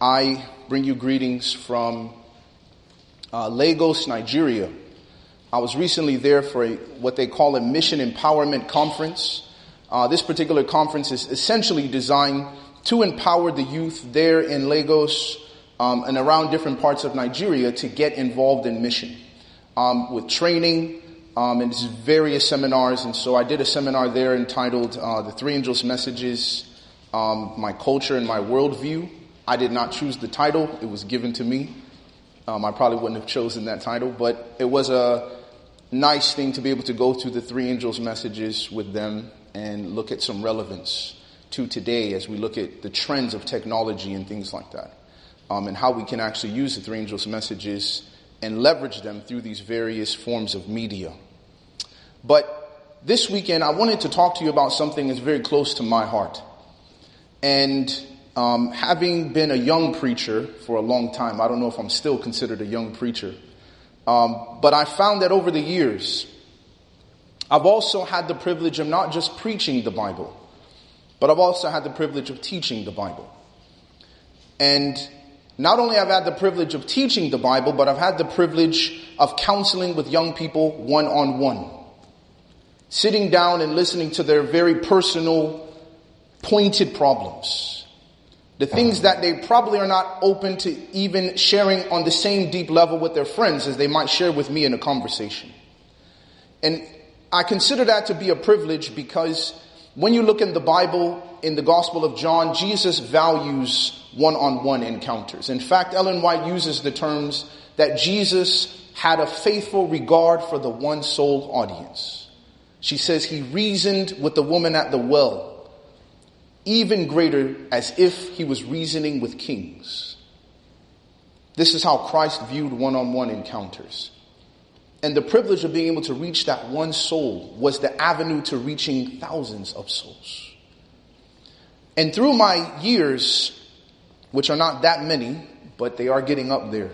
I bring you greetings from Lagos, Nigeria. I was recently there for what they call a Mission Empowerment Conference. This particular conference is essentially designed to empower the youth there in Lagos and around different parts of Nigeria to get involved in mission with training and various seminars. And so I did a seminar there entitled The Three Angels' Messages, My Culture and My Worldview. I did not choose the title. It was given to me. I probably wouldn't have chosen that title, but it was a nice thing to be able to go through the Three Angels' Messages with them and look at some relevance to today as we look at the trends of technology and things like that, and how we can actually use the Three Angels' Messages and leverage them through these various forms of media. But this weekend, I wanted to talk to you about something that's very close to my heart. And having been a young preacher for a long time, I don't know if I'm still considered a young preacher, but I found that over the years, I've also had the privilege of not just preaching the Bible, but I've also had the privilege of teaching the Bible. And not only have I had the privilege of teaching the Bible, but I've had the privilege of counseling with young people one-on-one. Sitting down and listening to their very personal, pointed problems. The things that they probably are not open to even sharing on the same deep level with their friends as they might share with me in a conversation. And I consider that to be a privilege because when you look in the Bible, in the Gospel of John, Jesus values one-on-one encounters. In fact, Ellen White uses the terms that Jesus had a faithful regard for the one-soul audience. She says he reasoned with the woman at the well, even greater as if he was reasoning with kings. This is how Christ viewed one-on-one encounters. And the privilege of being able to reach that one soul was the avenue to reaching thousands of souls. And through my years, which are not that many, but they are getting up there,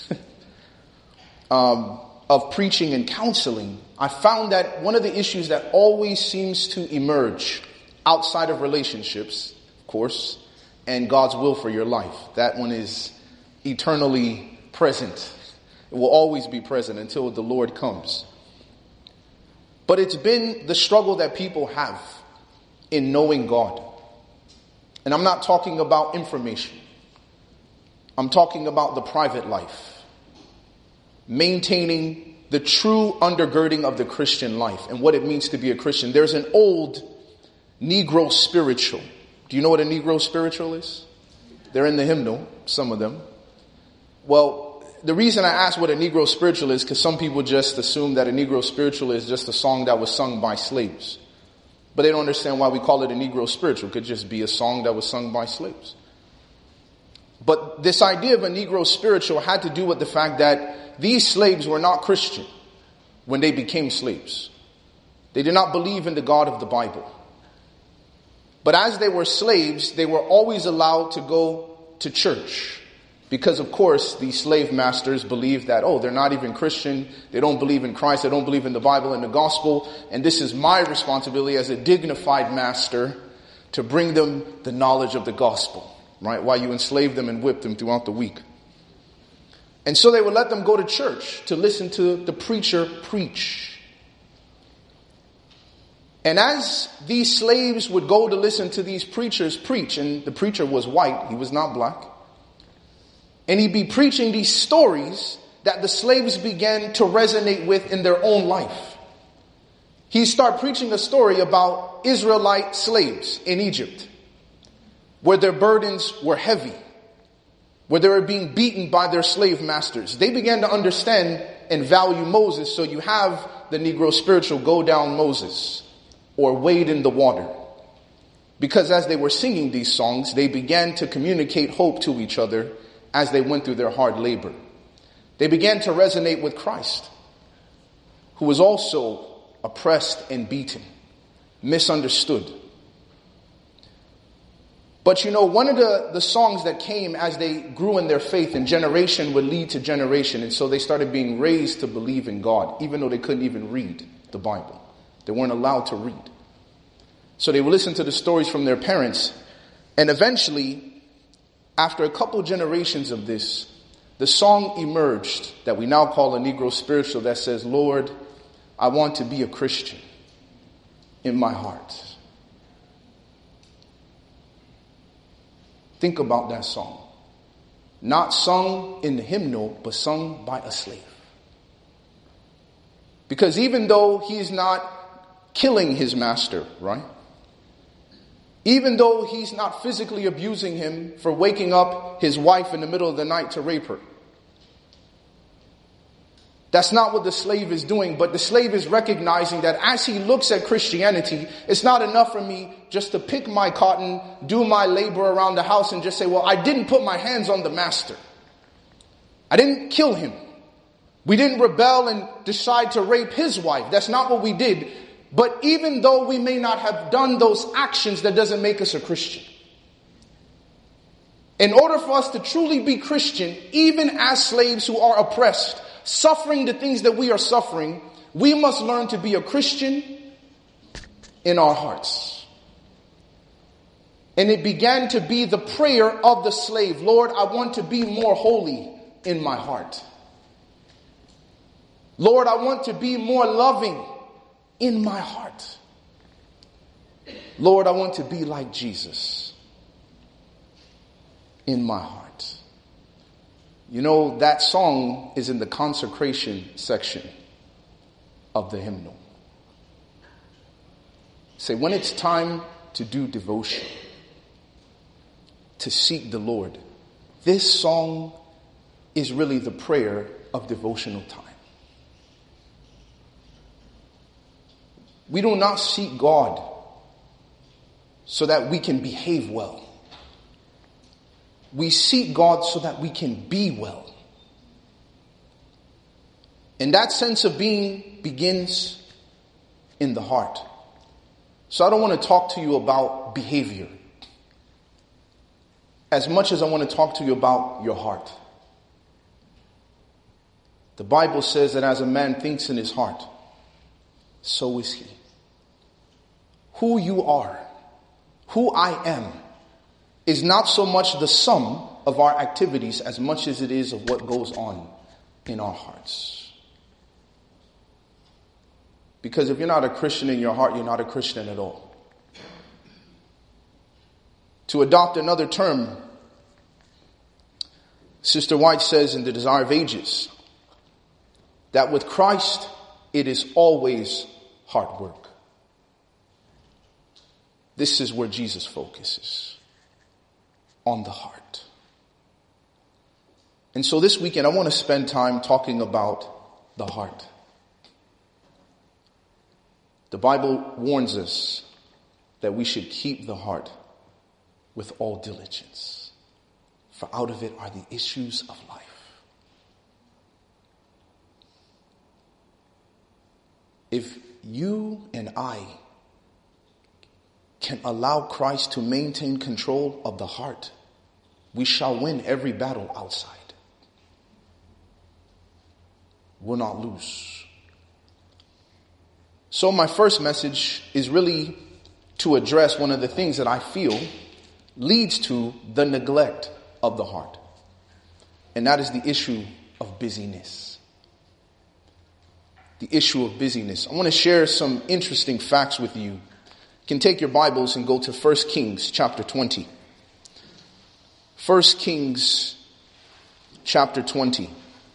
of preaching and counseling, I found that one of the issues that always seems to emerge outside of relationships, of course, and God's will for your life. That one is eternally present. It will always be present until the Lord comes. But it's been the struggle that people have in knowing God. And I'm not talking about information. I'm talking about the private life. Maintaining the true undergirding of the Christian life and what it means to be a Christian. There's an old Negro spiritual. Do you know what a Negro spiritual is? They're in the hymnal, some of them. Well, the reason I ask what a Negro spiritual is because some people just assume that a Negro spiritual is just a song that was sung by slaves. But they don't understand why we call it a Negro spiritual. It could just be a song that was sung by slaves. But this idea of a Negro spiritual had to do with the fact that these slaves were not Christian when they became slaves. They did not believe in the God of the Bible. But as they were slaves, they were always allowed to go to church. Because, of course, the slave masters believed that, they're not even Christian. They don't believe in Christ. They don't believe in the Bible and the gospel. And this is my responsibility as a dignified master to bring them the knowledge of the gospel, right? While you enslaved them and whipped them throughout the week. And so they would let them go to church to listen to the preacher preach. And as these slaves would go to listen to these preachers preach, and the preacher was white, he was not black, and he'd be preaching these stories that the slaves began to resonate with in their own life. He'd start preaching a story about Israelite slaves in Egypt, where their burdens were heavy, where they were being beaten by their slave masters. They began to understand and value Moses, so you have the Negro spiritual go down Moses, or wade in the water. Because as they were singing these songs, they began to communicate hope to each other as they went through their hard labor. They began to resonate with Christ, who was also oppressed and beaten, misunderstood. But one of the songs that came as they grew in their faith, and generation would lead to generation, and so they started being raised to believe in God, even though they couldn't even read the Bible. They weren't allowed to read. So they would listen to the stories from their parents, and eventually after a couple generations of this, the song emerged that we now call a Negro spiritual that says, Lord, I want to be a Christian in my heart. Think about that song. Not sung in the hymnal, but sung by a slave. Because even though he's not killing his master, right? Even though he's not physically abusing him for waking up his wife in the middle of the night to rape her. That's not what the slave is doing, but the slave is recognizing that as he looks at Christianity, it's not enough for me just to pick my cotton, do my labor around the house and just say, well, I didn't put my hands on the master. I didn't kill him. We didn't rebel and decide to rape his wife. That's not what we did. But even though we may not have done those actions, that doesn't make us a Christian. In order for us to truly be Christian, even as slaves who are oppressed, suffering the things that we are suffering, we must learn to be a Christian in our hearts. And it began to be the prayer of the slave. Lord, I want to be more holy in my heart. Lord, I want to be more loving in my heart. Lord, I want to be like Jesus in my heart. You know, that song is in the consecration section of the hymnal. Say, when it's time to do devotion, to seek the Lord, this song is really the prayer of devotional time. We do not seek God so that we can behave well. We seek God so that we can be well. And that sense of being begins in the heart. So I don't want to talk to you about behavior as much as I want to talk to you about your heart. The Bible says that as a man thinks in his heart, so is he. Who you are, who I am, is not so much the sum of our activities as much as it is of what goes on in our hearts. Because if you're not a Christian in your heart, you're not a Christian at all. To adopt another term, Sister White says in The Desire of Ages, that with Christ, it is always hard work. This is where Jesus focuses, on the heart. And so this weekend, I want to spend time talking about the heart. The Bible warns us that we should keep the heart with all diligence, for out of it are the issues of life. If you and I can allow Christ to maintain control of the heart, we shall win every battle outside. We'll not lose. So my first message is really to address one of the things that I feel leads to the neglect of the heart. And that is the issue of busyness. The issue of busyness. I want to share some interesting facts with you. You can take your Bibles and go to 1 Kings chapter 20. 1 Kings chapter 20.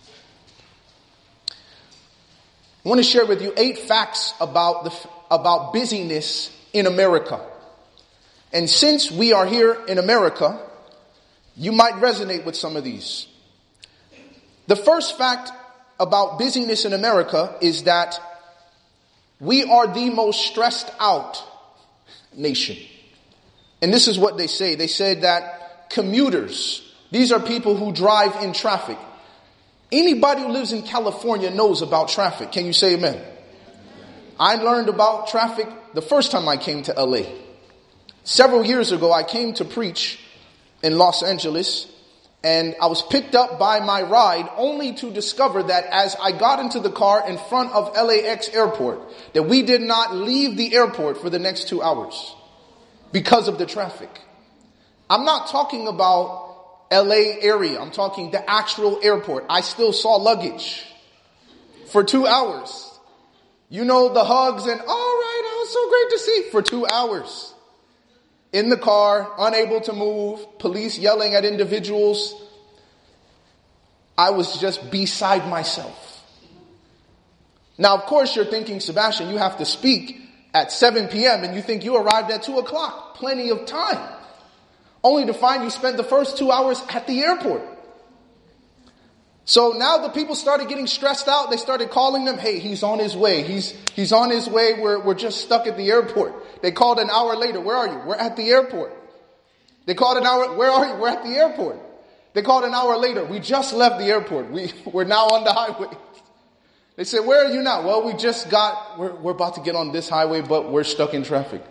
I want to share with you 8 facts about busyness in America. And since we are here in America, you might resonate with some of these. The first fact about busyness in America is that we are the most stressed out nation. And this is what they say. They said that commuters, these are people who drive in traffic. Anybody who lives in California knows about traffic. Can you say amen? I learned about traffic the first time I came to LA. Several years ago, I came to preach in Los Angeles, and I was picked up by my ride only to discover that as I got into the car in front of LAX airport, that we did not leave the airport for the next 2 hours because of the traffic. I'm not talking about LA area. I'm talking the actual airport. I still saw luggage for 2 hours. You know, the hugs and, all right, it was so great to see, for 2 hours. In the car, unable to move, police yelling at individuals. I was just beside myself. Now, of course, you're thinking, Sebastian, you have to speak at 7 p.m. and you think you arrived at 2 o'clock. Plenty of time. Only to find you spent the first 2 hours at the airport. So now the people started getting stressed out. They started calling them, hey, he's on his way. He's on his way. We're just stuck at the airport. They called an hour later. Where are you? We're at the airport. They called an hour. Where are you? We're at the airport. They called an hour later. We just left the airport. We're now on the highway. They said, where are you now? Well, we're about to get on this highway, but we're stuck in traffic.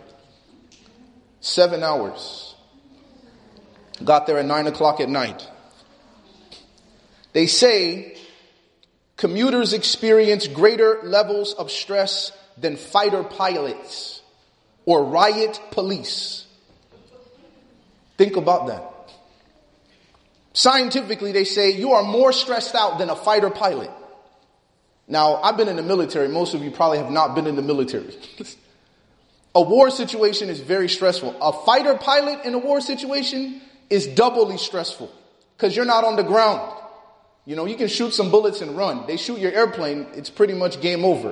7 hours. Got there at 9 o'clock at night. They say commuters experience greater levels of stress than fighter pilots or riot police. Think about that. Scientifically, they say you are more stressed out than a fighter pilot. Now, I've been in the military. Most of you probably have not been in the military. A war situation is very stressful. A fighter pilot in a war situation is doubly stressful because you're not on the ground. You know, you can shoot some bullets and run. They shoot your airplane, it's pretty much game over.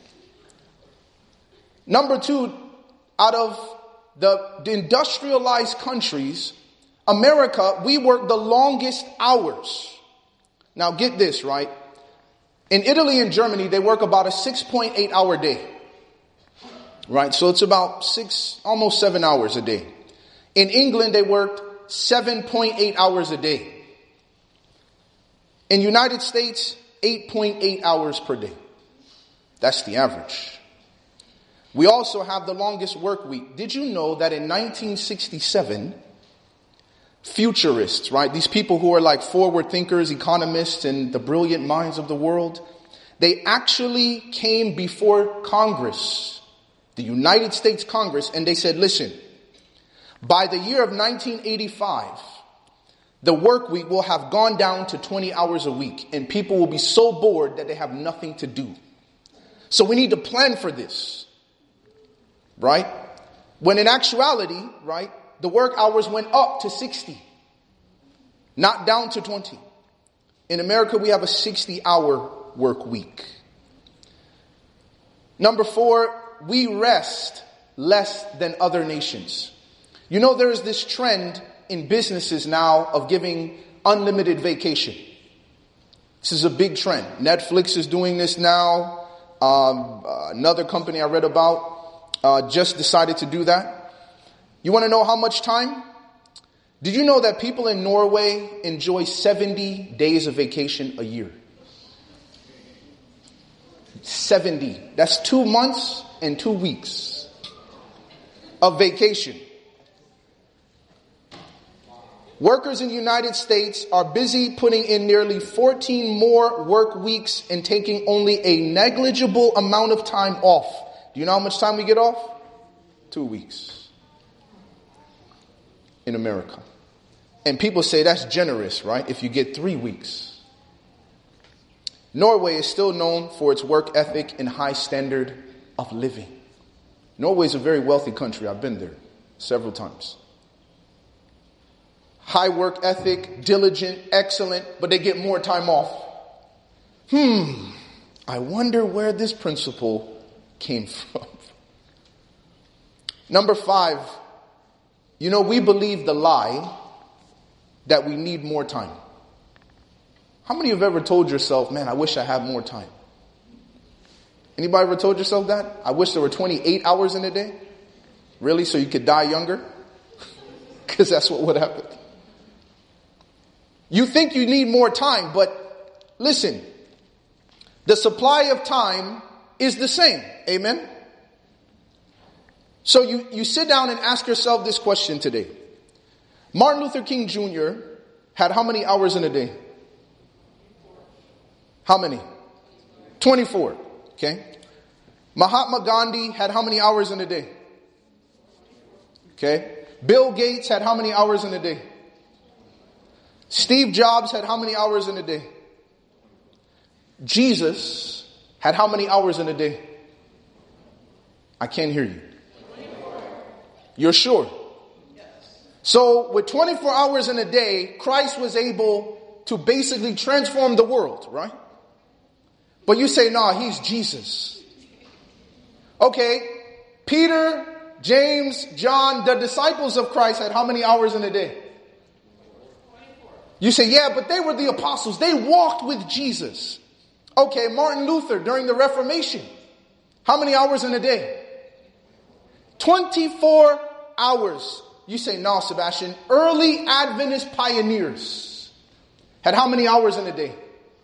Number 2, out of the industrialized countries, America, we work the longest hours. Now get this, right? In Italy and Germany, they work about a 6.8 hour day. Right? So it's about almost 7 hours a day. In England, they worked 7.8 hours a day. In United States, 8.8 hours per day. That's the average. We also have the longest work week. Did you know that in 1967, futurists, right? These people who are like forward thinkers, economists, and the brilliant minds of the world, they actually came before Congress, the United States Congress, and they said, listen, by the year of 1985, the work week will have gone down to 20 hours a week, and people will be so bored that they have nothing to do. So we need to plan for this, right? When in actuality, right, the work hours went up to 60, not down to 20. In America, we have a 60-hour work week. Number 4, we rest less than other nations. You know, there is this trend in businesses now of giving unlimited vacation. This is a big trend. Netflix is doing this now. Another company I read about just decided to do that. You want to know how much time? Did you know that people in Norway enjoy 70 days of vacation a year? 70. That's 2 months and 2 weeks of vacation. Workers in the United States are busy putting in nearly 14 more work weeks and taking only a negligible amount of time off. Do you know how much time we get off? 2 weeks. In America. And people say that's generous, right? If you get 3 weeks. Norway is still known for its work ethic and high standard of living. Norway is a very wealthy country. I've been there several times. High work ethic, diligent, excellent, but they get more time off. I wonder where this principle came from. Number 5, you know, we believe the lie that we need more time. How many of you have ever told yourself, man, I wish I had more time? Anybody ever told yourself that? I wish there were 28 hours in a day. Really? So you could die younger? Because that's what would happen. You think you need more time, but listen, the supply of time is the same. Amen? So you sit down and ask yourself this question today. Martin Luther King Jr. had how many hours in a day? How many? 24. Okay. Mahatma Gandhi had how many hours in a day? Okay. Bill Gates had how many hours in a day? Steve Jobs had how many hours in a day? Jesus had how many hours in a day? I can't hear you. You're sure? So with 24 hours in a day, Christ was able to basically transform the world, right? But you say, nah, he's Jesus. Okay, Peter, James, John, the disciples of Christ had how many hours in a day? You say, yeah, but they were the apostles. They walked with Jesus. Okay, Martin Luther during the Reformation. How many hours in a day? 24 hours. You say, no, Sebastian. Early Adventist pioneers had how many hours in a day?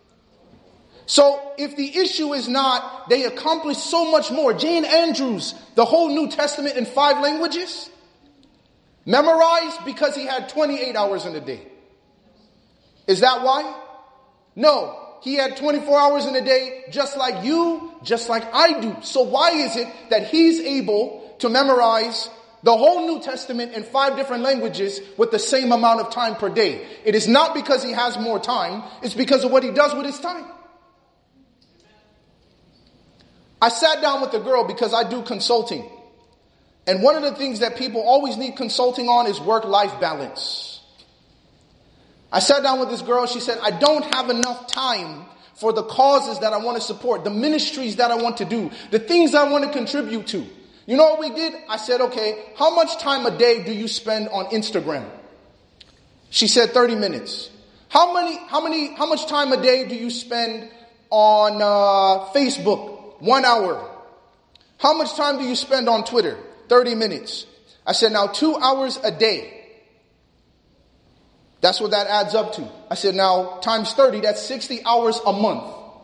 So if the issue is not, they accomplished so much more. Jane Andrews, the whole New Testament in 5 languages, memorized because he had 28 hours in a day. Is that why? No. He had 24 hours in a day, just like you, just like I do. So why is it that he's able to memorize the whole New Testament in 5 different languages with the same amount of time per day? It is not because he has more time. It's because of what he does with his time. I sat down with a girl because I do consulting. And one of the things that people always need consulting on is work-life balance. I sat down with this girl. She said, I don't have enough time for the causes that I want to support, the ministries that I want to do, the things I want to contribute to. You know what we did? I said, okay, how much time a day do you spend on Instagram? She said 30 minutes. How much time a day do you spend on Facebook? 1 hour. How much time do you spend on Twitter? 30 minutes. I said, now 2 hours a day. That's what that adds up to. I said, now times 30, that's 60 hours a month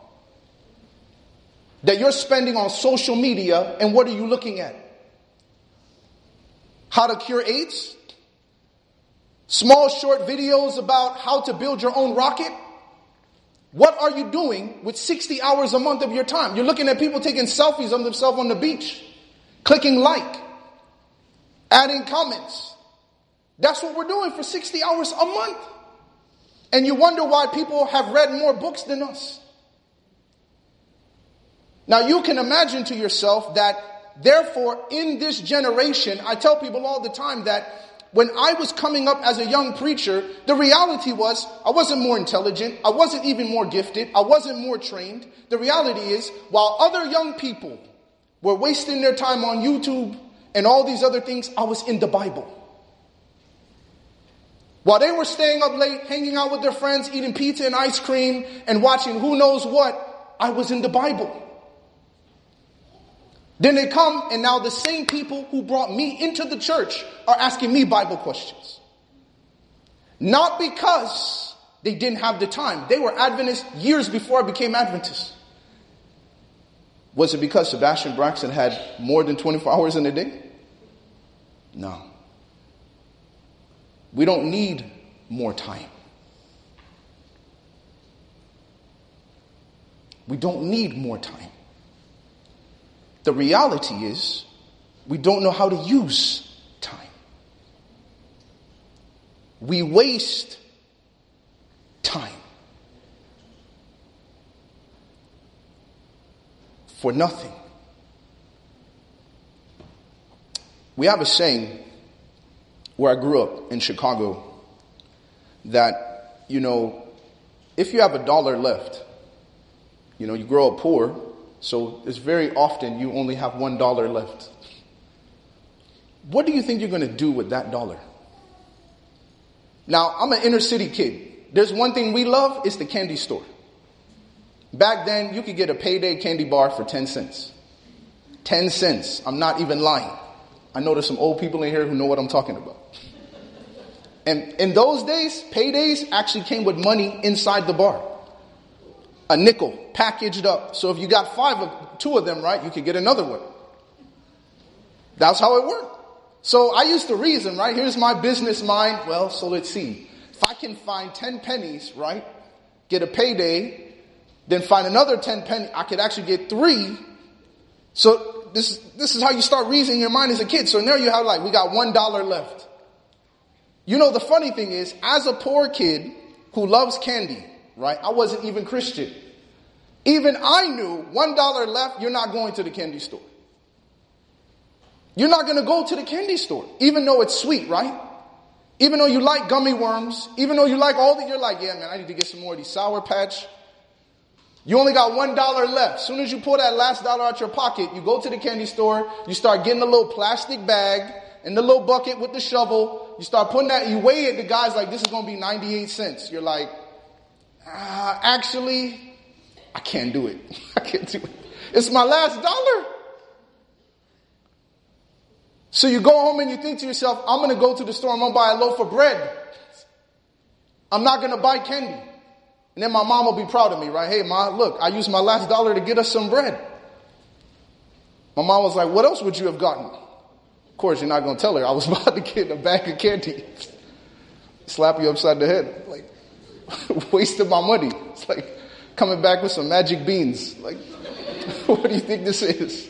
that you're spending on social media. And what are you looking at? How to cure AIDS? Small short videos about how to build your own rocket? What are you doing with 60 hours a month of your time? You're looking at people taking selfies of themselves on the beach, clicking like, adding comments. That's what we're doing for 60 hours a month. And you wonder why people have read more books than us. Now you can imagine to yourself that, therefore, in this generation, I tell people all the time that when I was coming up as a young preacher, the reality was I wasn't more intelligent. I wasn't even more gifted. I wasn't more trained. The reality is, while other young people were wasting their time on YouTube and all these other things, I was in the Bible. While they were staying up late, hanging out with their friends, eating pizza and ice cream, and watching who knows what, I was in the Bible. Then they come, and now the same people who brought me into the church are asking me Bible questions. Not because they didn't have the time. They were Adventists years before I became Adventist. Was it because Sebastian Braxton had more than 24 hours in a day? No. We don't need more time. We don't need more time. The reality is, we don't know how to use time. We waste time for nothing. We have a saying where I grew up in Chicago that, if you have $1 left, you grow up poor, so it's very often you only have $1 left. What do you think you're going to do with that $1? Now, I'm an inner city kid. There's one thing we love, it's the candy store. Back then, you could get a payday candy bar for 10 cents. 10 cents. I'm not even lying. I know there's some old people in here who know what I'm talking about. And in those days, paydays actually came with money inside the bar. A nickel packaged up. So if you got 2 of them, right, you could get another one. That's how it worked. So I used to reason, right? Here's my business mind. Well, so let's see. If I can find 10 pennies, right, get a payday, then find another 10 pennies, I could actually get 3. So this is how you start reasoning in your mind as a kid. So now you have we got $1 left. The funny thing is, as a poor kid, who loves candy, right? I wasn't even Christian. Even I knew $1 left, you're not going to the candy store. You're not going to go to the candy store, even though it's sweet, right? Even though you like gummy worms, even though you like all that, you're like, yeah, man, I need to get some more of these Sour Patch. You only got $1 left. As soon as you pull that last dollar out your pocket, you go to the candy store, you start getting a little plastic bag and the little bucket with the shovel. You start putting that, you weigh it, the guy's like, this is going to be 98 cents. You're like, actually, I can't do it. I can't do it. It's my last dollar. So you go home and you think to yourself, I'm going to go to the store, I'm going to buy a loaf of bread. I'm not going to buy candy. And then my mom will be proud of me, right? Hey, Ma, look, I used my last dollar to get us some bread. My mom was like, what else would you have gotten? Of course, you're not going to tell her I was about to get a bag of candy. Slap you upside the head. Like, wasted my money. It's like coming back with some magic beans. Like, what do you think this is?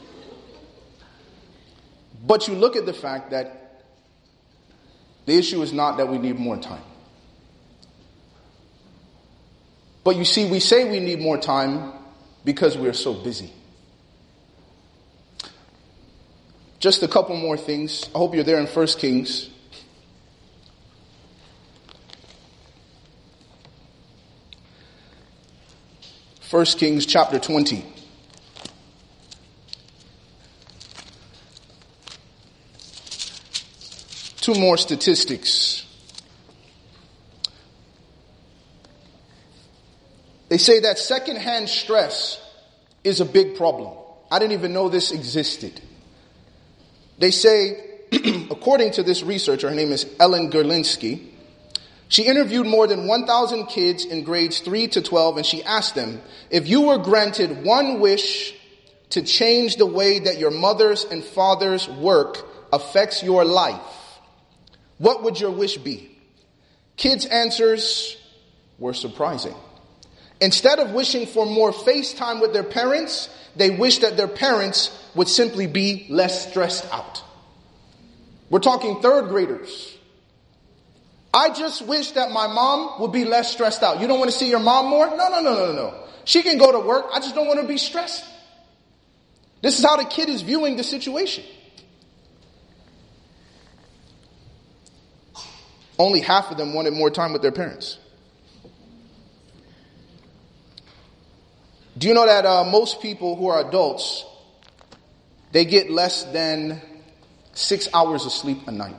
But you look at the fact that the issue is not that we need more time. But you see, we say we need more time because we're so busy. Just a couple more things. I hope you're there in 1 Kings. First Kings chapter 20. Two more statistics. They say that secondhand stress is a big problem. I didn't even know this existed. They say, according to this researcher, her name is Ellen Gerlinsky, she interviewed more than 1,000 kids in grades 3 to 12, and she asked them, if you were granted one wish to change the way that your mother's and father's work affects your life, what would your wish be? Kids' answers were surprising. Instead of wishing for more face time with their parents, they wished that their parents would simply be less stressed out. We're talking third graders. I just wish that my mom would be less stressed out. You don't want to see your mom more? No. She can go to work. I just don't want to be stressed. This is how the kid is viewing the situation. Only half of them wanted more time with their parents. Do you know that most people who are adults, they get less than 6 hours of sleep a night?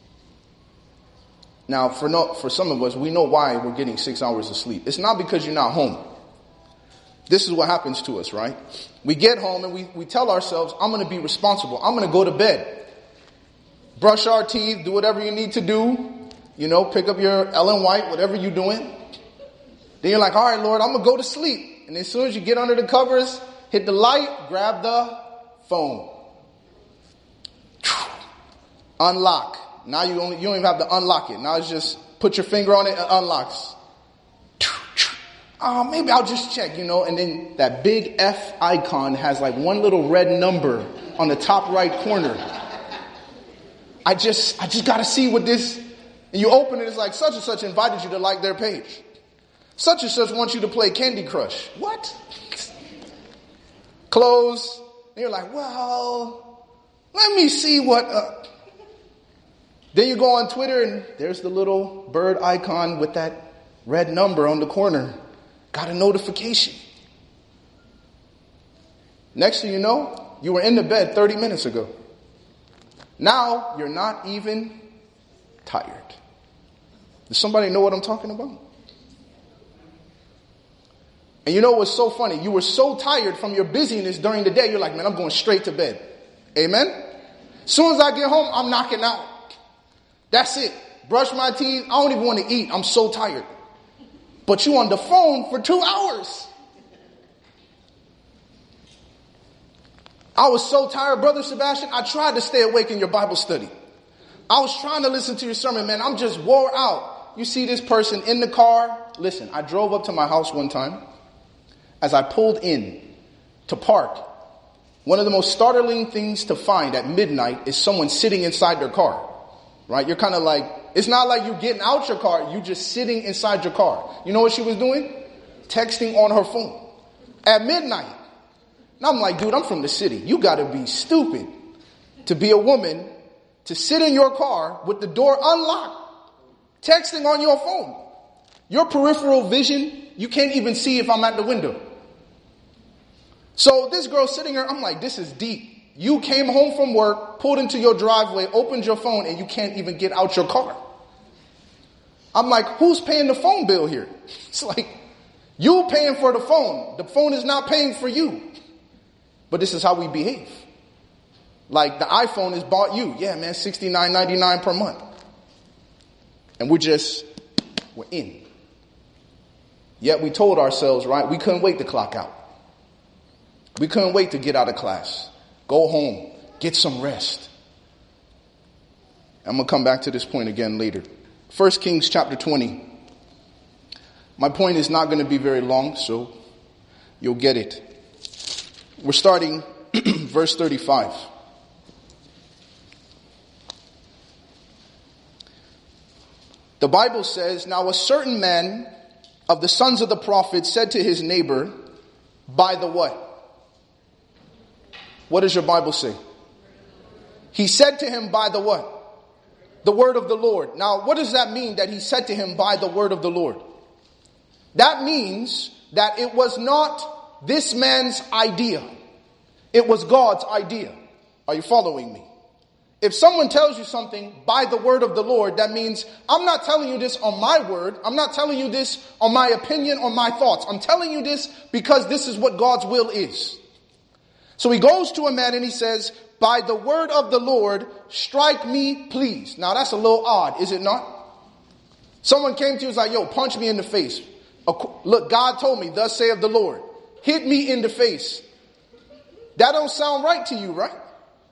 Now, for some of us, we know why we're getting 6 hours of sleep. It's not because you're not home. This is what happens to us, right? We get home and we tell ourselves, I'm going to be responsible. I'm going to go to bed. Brush our teeth, do whatever you need to do. You know, pick up your Ellen White, whatever you're doing. Then you're like, all right, Lord, I'm going to go to sleep. And as soon as you get under the covers, hit the light, grab the phone. Unlock. Now you don't even have to unlock it. Now it's just put your finger on it and unlocks. Oh, maybe I'll just check, you know. And then that big F icon has like one little red number on the top right corner. I just got to see what this. And you open it, it's like such and such invited you to like their page. Such and such wants you to play Candy Crush. What? Close. And you're like, well, let me see what. Then you go on Twitter and there's the little bird icon with that red number on the corner. Got a notification. Next thing you know, you were in the bed 30 minutes ago. Now you're not even tired. Does somebody know what I'm talking about? And you know what's so funny? You were so tired from your busyness during the day, you're like, man, I'm going straight to bed. Amen? As soon as I get home, I'm knocking out. That's it. Brush my teeth. I don't even want to eat. I'm so tired. But you on the phone for 2 hours. I was so tired, Brother Sebastian. I tried to stay awake in your Bible study. I was trying to listen to your sermon, man. I'm just wore out. You see this person in the car. Listen, I drove up to my house one time. As I pulled in to park, one of the most startling things to find at midnight is someone sitting inside their car, right? You're kind of like, it's not like you getting out your car. You just sitting inside your car. You know what she was doing? Texting on her phone at midnight. And I'm like, dude, I'm from the city. You got to be stupid to be a woman, to sit in your car with the door unlocked, texting on your phone. Your peripheral vision, you can't even see if I'm at the window. So this girl sitting here, I'm like, this is deep. You came home from work, pulled into your driveway, opened your phone, and you can't even get out your car. I'm like, who's paying the phone bill here? It's like, you paying for the phone. The phone is not paying for you. But this is how we behave. Like the iPhone is bought you. Yeah, man, $69.99 per month. And we're in. Yet we told ourselves, right, we couldn't wait to clock out. We couldn't wait to get out of class. Go home. Get some rest. I'm going to come back to this point again later. 1 Kings chapter 20. My point is not going to be very long, so you'll get it. We're starting verse 35. The Bible says, now a certain man of the sons of the prophets said to his neighbor, by the what? What does your Bible say? He said to him by the what? The word of the Lord. Now, what does that mean that he said to him by the word of the Lord? That means that it was not this man's idea. It was God's idea. Are you following me? If someone tells you something by the word of the Lord, that means I'm not telling you this on my word. I'm not telling you this on my opinion or my thoughts. I'm telling you this because this is what God's will is. So he goes to a man and he says, by the word of the Lord, strike me, please. Now that's a little odd, is it not? Someone came to you and was like, yo, punch me in the face. Look, God told me, thus saith the Lord. Hit me in the face. That don't sound right to you, right?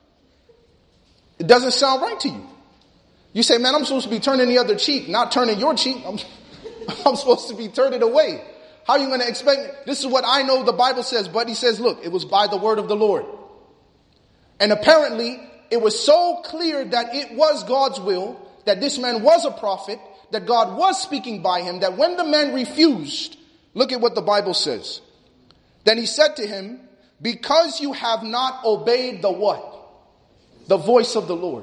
It doesn't sound right to you. You say, man, I'm supposed to be turning the other cheek, not turning your cheek. I'm supposed to be turning away. How are you going to expect me? This is what I know the Bible says. But he says, look, it was by the word of the Lord. And apparently it was so clear that it was God's will, that this man was a prophet, that God was speaking by him, that when the man refused, look at what the Bible says. Then he said to him, because you have not obeyed the what? The voice of the Lord.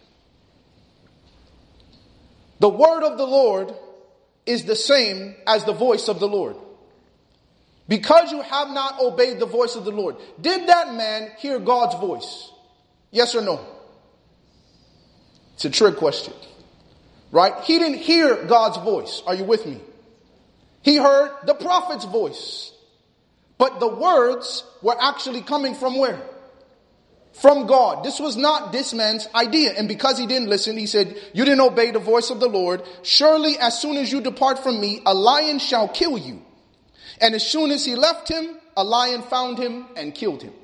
The word of the Lord is the same as the voice of the Lord. Because you have not obeyed the voice of the Lord. Did that man hear God's voice? Yes or no? It's a trick question. Right? He didn't hear God's voice. Are you with me? He heard the prophet's voice. But the words were actually coming from where? From God. This was not this man's idea. And because he didn't listen, he said, you didn't obey the voice of the Lord. Surely as soon as you depart from me, a lion shall kill you. And as soon as he left him, a lion found him and killed him.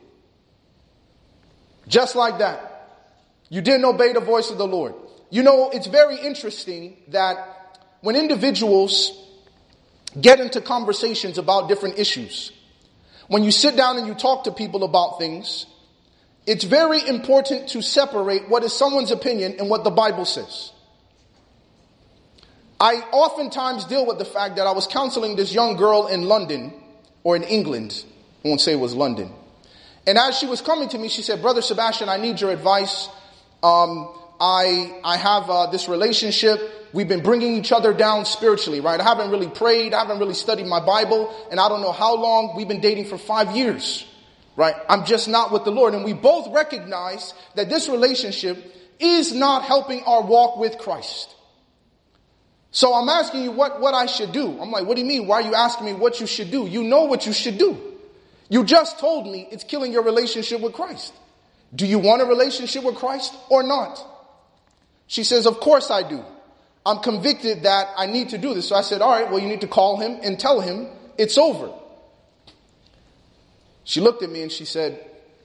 Just like that. You didn't obey the voice of the Lord. You know, it's very interesting that when individuals get into conversations about different issues, when you sit down and you talk to people about things, it's very important to separate what is someone's opinion and what the Bible says. I oftentimes deal with the fact that I was counseling this young girl in London, or in England. I won't say it was London. And as she was coming to me, she said, Brother Sebastian, I need your advice. I have this relationship. We've been bringing each other down spiritually, right? I haven't really prayed. I haven't really studied my Bible. And I don't know how long. We've been dating for 5 years, right? I'm just not with the Lord. And we both recognize that this relationship is not helping our walk with Christ. So I'm asking you what I should do. I'm like, what do you mean? Why are you asking me what you should do? You know what you should do. You just told me it's killing your relationship with Christ. Do you want a relationship with Christ or not? She says, of course I do. I'm convicted that I need to do this. So I said, all right, well, you need to call him and tell him it's over. She looked at me and she said,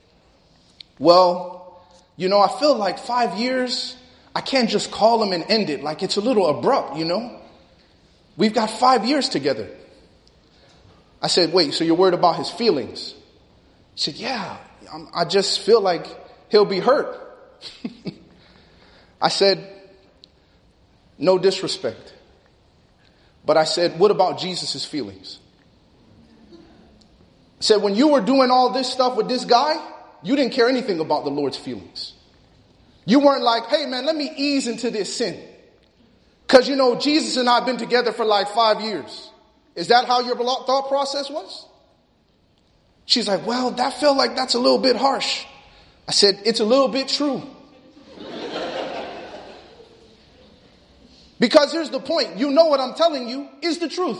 well, you know, I feel like 5 years, I can't just call him and end it. Like it's a little abrupt, you know. We've got 5 years together. I said, wait, so you're worried about his feelings? She said, yeah, I just feel like he'll be hurt. I said, No disrespect. But I said, what about Jesus' feelings? I said, when you were doing all this stuff with this guy, you didn't care anything about the Lord's feelings. You weren't like, hey man, let me ease into this sin. Because you know, Jesus and I have been together for like 5 years. Is that how your thought process was? She's like, well, that felt like that's a little bit harsh. I said, it's a little bit true. Because here's the point. You know what I'm telling you is the truth.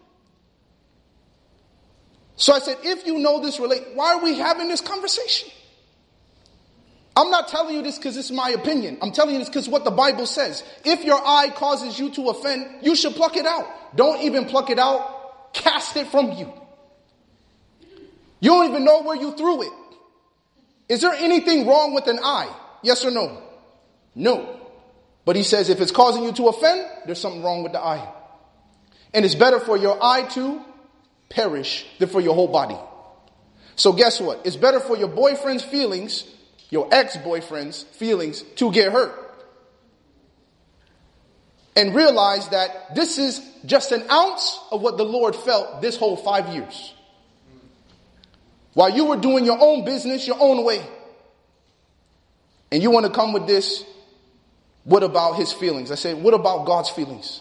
So I said, if you know this why are we having this conversation? I'm not telling you this because it's my opinion. I'm telling you this because what the Bible says. If your eye causes you to offend, you should pluck it out. Don't even pluck it out. Cast it from you. You don't even know where you threw it. Is there anything wrong with an eye? Yes or no? No. But he says if it's causing you to offend, there's something wrong with the eye. And it's better for your eye to perish than for your whole body. So guess what? It's better for your boyfriend's feelings, your ex-boyfriend's feelings to get hurt. And realize that this is just an ounce of what the Lord felt this whole 5 years. While you were doing your own business, your own way. And you want to come with this, what about his feelings? I said, what about God's feelings?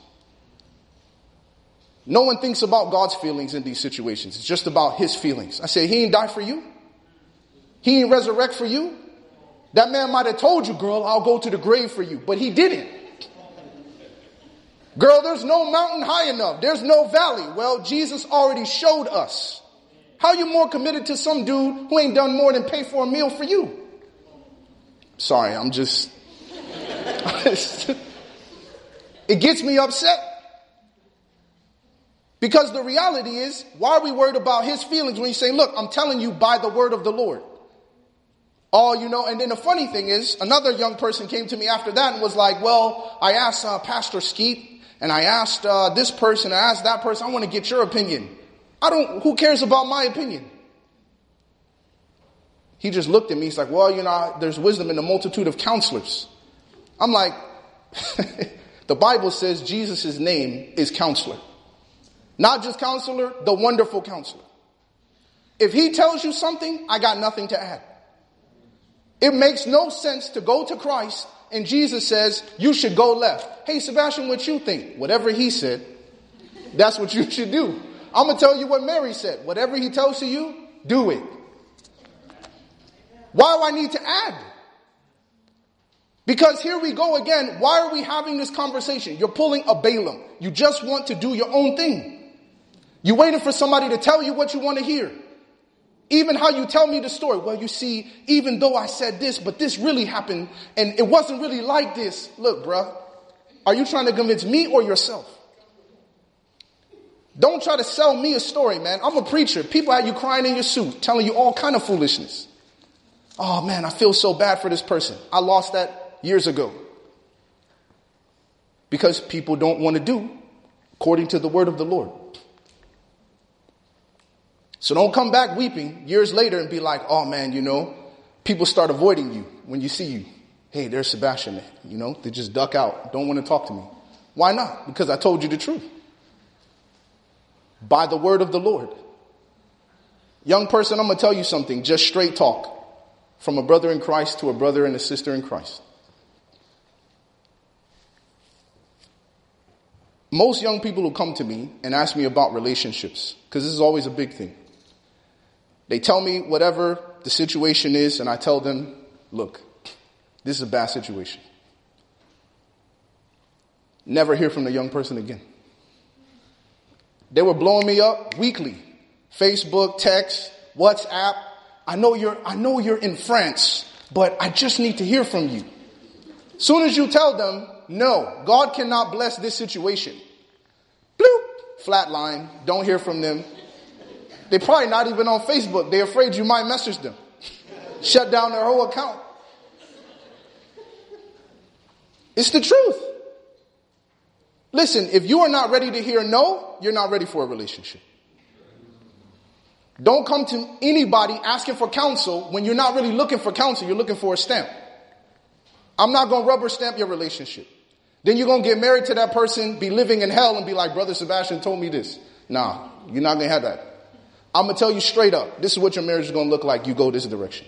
No one thinks about God's feelings in these situations. It's just about his feelings. I said, he ain't die for you. He ain't resurrect for you. That man might have told you, girl, I'll go to the grave for you. But he didn't. Girl, there's no mountain high enough. There's no valley. Well, Jesus already showed us. How are you more committed to some dude who ain't done more than pay for a meal for you? Sorry, I'm just... It gets me upset. Because the reality is, why are we worried about his feelings when you say, look, I'm telling you by the word of the Lord. Oh, you know, and then the funny thing is, another young person came to me after that and was like, well, I asked Pastor Skeet, and I asked this person, I asked that person, I want to get your opinion. Who cares about my opinion? He just looked at me, he's like, well, you know, there's wisdom in the multitude of counselors. I'm like, the Bible says Jesus' name is Counselor. Not just Counselor, the Wonderful Counselor. If he tells you something, I got nothing to add. It makes no sense to go to Christ and Jesus says, you should go left. Hey, Sebastian, what you think? Whatever he said, that's what you should do. I'm going to tell you what Mary said. Whatever he tells you, do it. Why do I need to add? Because here we go again. Why are we having this conversation? You're pulling a Balaam. You just want to do your own thing. You're waiting for somebody to tell you what you want to hear. Even how you tell me the story. Well, you see, even though I said this, but this really happened and it wasn't really like this. Look, bruh, are you trying to convince me or yourself? Don't try to sell me a story, man. I'm a preacher. People have you crying in your suit, telling you all kind of foolishness. Oh man, I feel so bad for this person. I lost that years ago. Because people don't want to do according to the word of the Lord. So don't come back weeping years later and be like, oh man, you know, people start avoiding you when you see you. Hey, there's Sebastian. You know, they just duck out. Don't want to talk to me. Why not? Because I told you the truth. By the word of the Lord. Young person, I'm going to tell you something. Just straight talk. From a brother in Christ to a brother and a sister in Christ. Most young people who come to me and ask me about relationships, because this is always a big thing. They tell me whatever the situation is, and I tell them, look, this is a bad situation. Never hear from the young person again. They were blowing me up weekly. Facebook, text, WhatsApp. I know you're in France, but I just need to hear from you. Soon as you tell them, no, God cannot bless this situation. Bloop, flatline, don't hear from them. They're probably not even on Facebook. They're afraid you might message them. Shut down their whole account. It's the truth. Listen, if you are not ready to hear no, you're not ready for a relationship. Don't come to anybody asking for counsel when you're not really looking for counsel. You're looking for a stamp. I'm not going to rubber stamp your relationship. Then you're going to get married to that person, be living in hell, and be like, Brother Sebastian told me this. Nah, you're not going to have that. I'm going to tell you straight up, this is what your marriage is going to look like. You go this direction.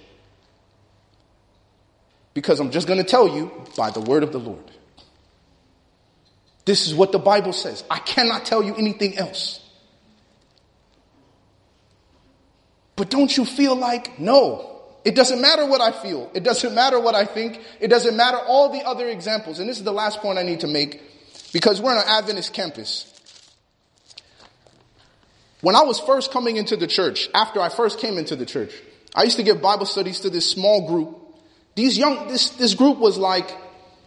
Because I'm just going to tell you by the word of the Lord. This is what the Bible says. I cannot tell you anything else. But don't you feel like, no. It doesn't matter what I feel. It doesn't matter what I think. It doesn't matter all the other examples. And this is the last point I need to make, because we're on an Adventist campus. When I was first coming into the church, after I first came into the church, I used to give Bible studies to this small group. This group was like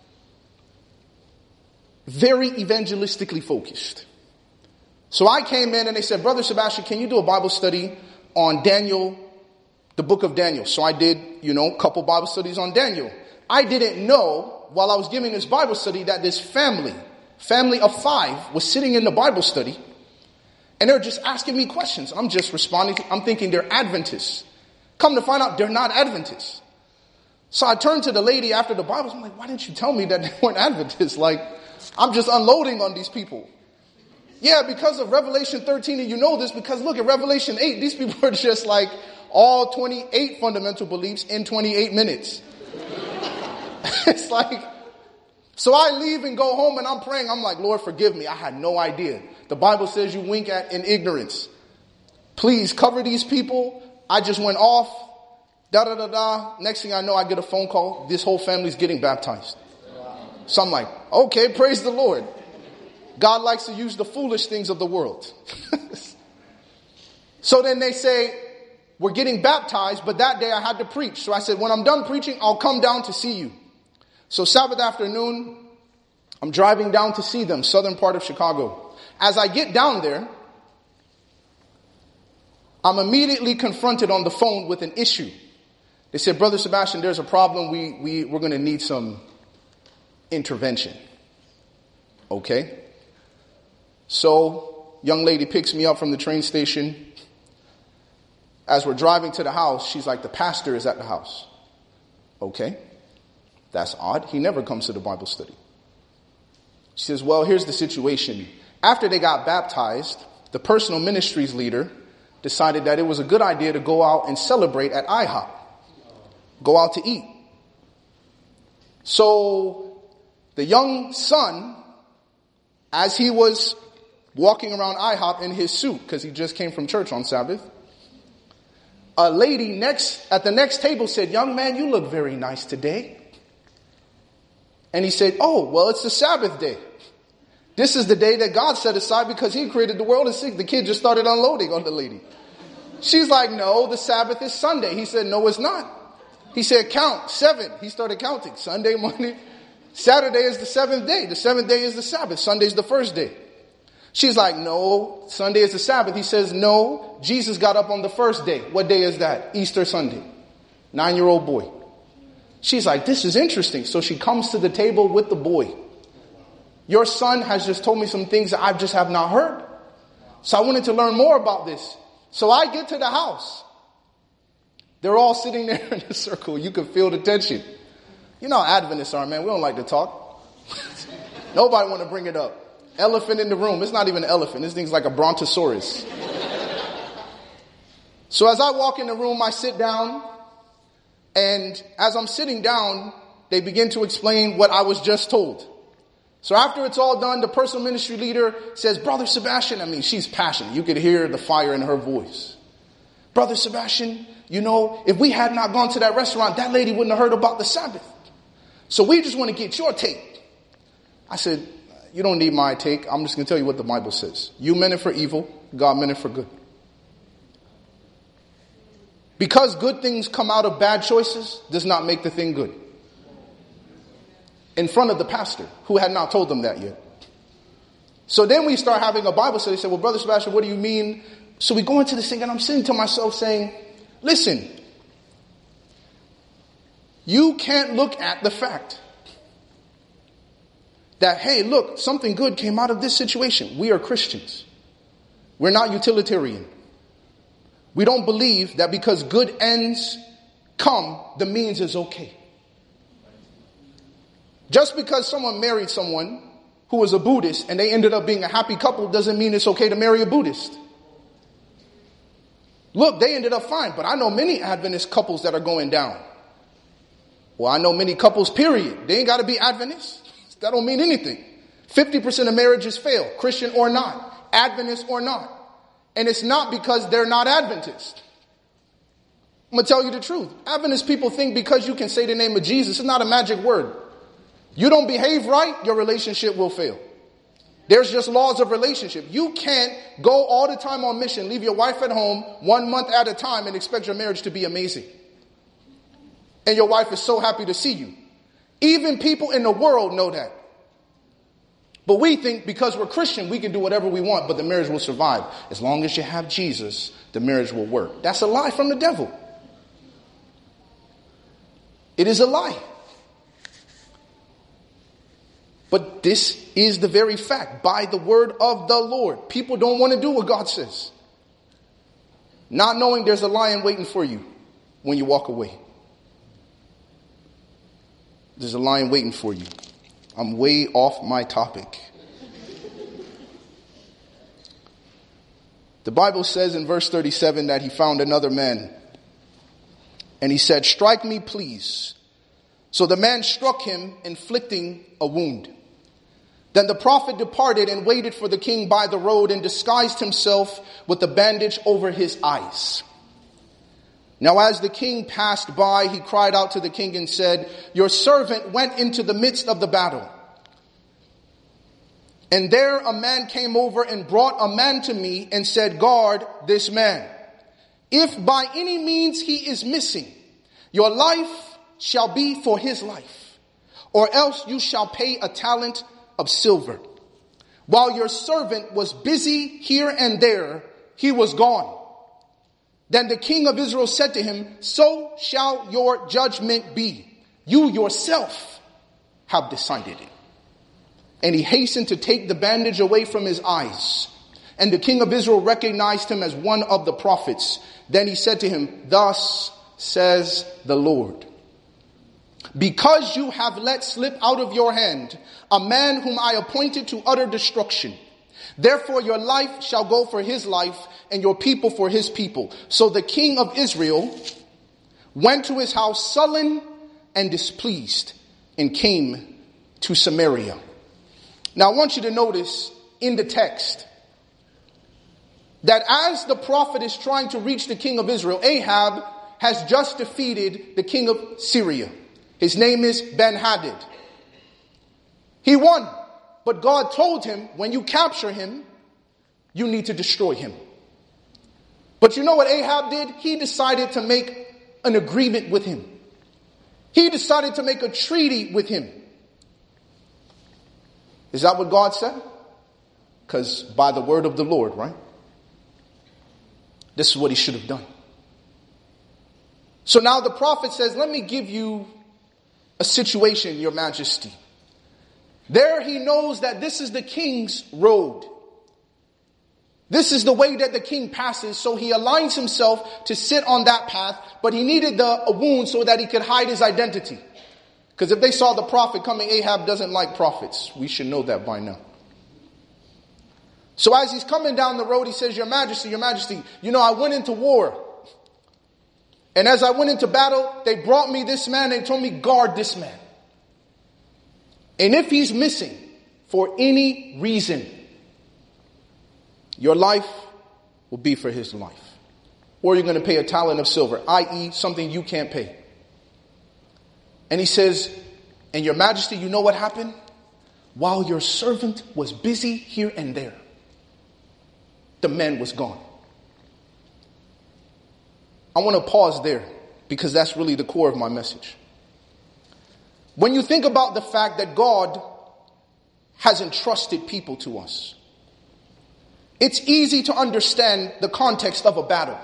very evangelistically focused. So I came in and they said, Brother Sebastian, can you do a Bible study on Daniel, the book of Daniel? So I did, a couple Bible studies on Daniel. I didn't know while I was giving this Bible study that this family of 5 was sitting in the Bible study and they're just asking me questions. I'm just responding. I'm thinking they're Adventists. Come to find out they're not Adventists. So I turned to the lady after the Bible. I'm like, why didn't you tell me that they weren't Adventists? Like, I'm just unloading on these people. Yeah, because of Revelation 13, and you know this because look at Revelation 8. These people are just like all 28 fundamental beliefs in 28 minutes. It's like, so I leave and go home and I'm praying. I'm like, Lord, forgive me. I had no idea. The Bible says you wink at in ignorance. Please cover these people. I just went off. Next thing I know, I get a phone call. This whole family's getting baptized. So I'm like, okay, praise the Lord. God likes to use the foolish things of the world. So then they say, we're getting baptized, but that day I had to preach. So I said, when I'm done preaching, I'll come down to see you. So Sabbath afternoon, I'm driving down to see them, southern part of Chicago. As I get down there, I'm immediately confronted on the phone with an issue. They said, Brother Sebastian, there's a problem. We're going to need some intervention. Okay. So, young lady picks me up from the train station. As we're driving to the house, she's like, the pastor is at the house. Okay. That's odd. He never comes to the Bible study. She says, well, here's the situation. After they got baptized, the personal ministries leader decided that it was a good idea to go out and celebrate at IHOP. Go out to eat. So the young son, as he was walking around IHOP in his suit, because he just came from church on Sabbath, a lady at the next table said, young man, you look very nice today. And he said, oh, well, it's the Sabbath day. This is the day that God set aside because he created the world and six. The kid just started unloading on the lady. She's like, no, the Sabbath is Sunday. He said, no, it's not. He said, count 7. He started counting. Sunday, Monday. Saturday is the 7th day. The 7th day is the Sabbath. Sunday's the first day. She's like, no, Sunday is the Sabbath. He says, no, Jesus got up on the first day. What day is that? Easter Sunday. 9-year-old boy. She's like, this is interesting. So she comes to the table with the boy. Your son has just told me some things that I just have not heard. So I wanted to learn more about this. So I get to the house. They're all sitting there in a circle. You can feel the tension. You know how Adventists are, man. We don't like to talk. Nobody want to bring it up. Elephant in the room. It's not even an elephant. This thing's like a brontosaurus. So as I walk in the room, I sit down. And as I'm sitting down, they begin to explain what I was just told. So after it's all done, the personal ministry leader says, Brother Sebastian, she's passionate. You could hear the fire in her voice. Brother Sebastian, if we had not gone to that restaurant, that lady wouldn't have heard about the Sabbath. So we just want to get your take. I said, you don't need my take. I'm just going to tell you what the Bible says. You meant it for evil. God meant it for good. Because good things come out of bad choices does not make the thing good. In front of the pastor, who had not told them that yet. So then we start having a Bible study. He said, well, Brother Sebastian, what do you mean? So we go into this thing and I'm sitting to myself saying, listen, you can't look at the fact that, hey, look, something good came out of this situation. We are Christians. We're not utilitarian. We don't believe that because good ends come, the means is okay. Just because someone married someone who was a Buddhist and they ended up being a happy couple doesn't mean it's okay to marry a Buddhist. Look, they ended up fine, but I know many Adventist couples that are going down. Well, I know many couples, period. They ain't got to be Adventist. That don't mean anything. 50% of marriages fail, Christian or not, Adventist or not. And it's not because they're not Adventist. I'm going to tell you the truth. Adventist people think because you can say the name of Jesus, it's not a magic word. You don't behave right, your relationship will fail. There's just laws of relationship. You can't go all the time on mission, leave your wife at home 1 month at a time and expect your marriage to be amazing. And your wife is so happy to see you. Even people in the world know that. But we think because we're Christian, we can do whatever we want, but the marriage will survive. As long as you have Jesus, the marriage will work. That's a lie from the devil. It is a lie. But this is the very fact, by the word of the Lord. People don't want to do what God says. Not knowing there's a lion waiting for you when you walk away. There's a lion waiting for you. I'm way off my topic. The Bible says in verse 37 that he found another man. And he said, "Strike me, please." So the man struck him, inflicting a wound. Then the prophet departed and waited for the king by the road and disguised himself with a bandage over his eyes. Now as the king passed by, he cried out to the king and said, "Your servant went into the midst of the battle. And there a man came over and brought a man to me and said, 'Guard this man. If by any means he is missing, your life shall be for his life, or else you shall pay a talent of silver.' While your servant was busy here and there, he was gone. Then the king of Israel said to him, 'So shall your judgment be. You yourself have decided it.' And he hastened to take the bandage away from his eyes. And the king of Israel recognized him as one of the prophets. Then he said to him, 'Thus says the Lord, because you have let slip out of your hand a man whom I appointed to utter destruction, therefore your life shall go for his life and your people for his people.' So the king of Israel went to his house sullen and displeased and came to Samaria." Now I want you to notice in the text that as the prophet is trying to reach the king of Israel, Ahab has just defeated the king of Syria. His name is Ben-Hadad. He won, but God told him, when you capture him, you need to destroy him. But you know what Ahab did? He decided to make an agreement with him. He decided to make a treaty with him. Is that what God said? Because by the word of the Lord, right? This is what he should have done. So now the prophet says, "Let me give you a situation, your majesty." There he knows that this is the king's road. This is the way that the king passes, so he aligns himself to sit on that path, but he needed a wound so that he could hide his identity. Because if they saw the prophet coming, Ahab doesn't like prophets. We should know that by now. So as he's coming down the road, he says, your majesty, you know, I went into war. And as I went into battle, they brought me this man. They told me, guard this man. And if he's missing for any reason, your life will be for his life. Or you're going to pay a talent of silver, i.e. something you can't pay. And he says, and your majesty, you know what happened? While your servant was busy here and there, the man was gone. I want to pause there because that's really the core of my message. When you think about the fact that God has entrusted people to us, it's easy to understand the context of a battle.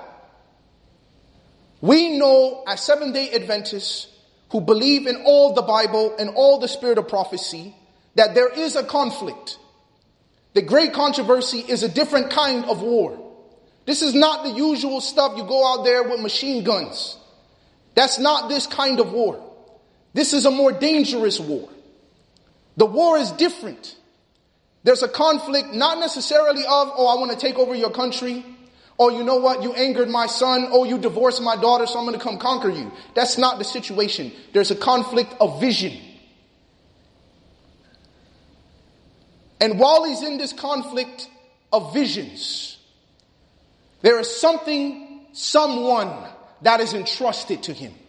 We know as Seventh-day Adventists who believe in all the Bible and all the spirit of prophecy that there is a conflict. The great controversy is a different kind of war. This is not the usual stuff you go out there with machine guns. That's not this kind of war. This is a more dangerous war. The war is different. There's a conflict not necessarily of, oh, I want to take over your country. Oh, you know what? You angered my son. Oh, you divorced my daughter, so I'm going to come conquer you. That's not the situation. There's a conflict of vision. And while he's in this conflict of visions, there is someone that is entrusted to him.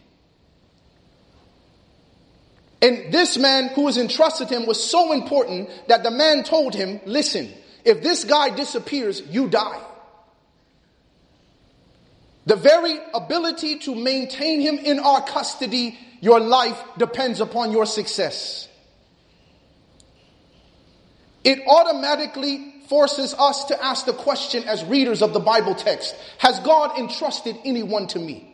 And this man who was entrusted to him was so important that the man told him, listen, if this guy disappears, you die. The very ability to maintain him in our custody, your life depends upon your success. It automatically forces us to ask the question as readers of the Bible text, has God entrusted anyone to me?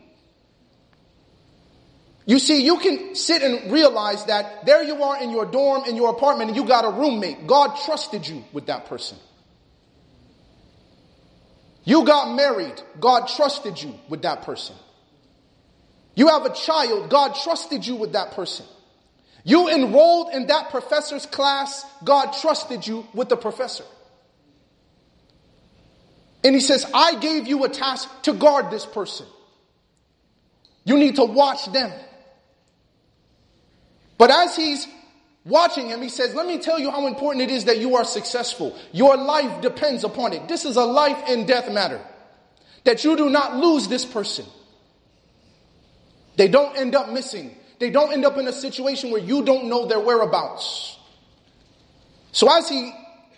You see, you can sit and realize that there you are in your dorm, in your apartment, and you got a roommate. God trusted you with that person. You got married. God trusted you with that person. You have a child. God trusted you with that person. You enrolled in that professor's class. God trusted you with the professor. And he says, I gave you a task to guard this person. You need to watch them. But as he's watching him, he says, let me tell you how important it is that you are successful. Your life depends upon it. This is a life and death matter. That you do not lose this person. They don't end up missing. They don't end up in a situation where you don't know their whereabouts. So as he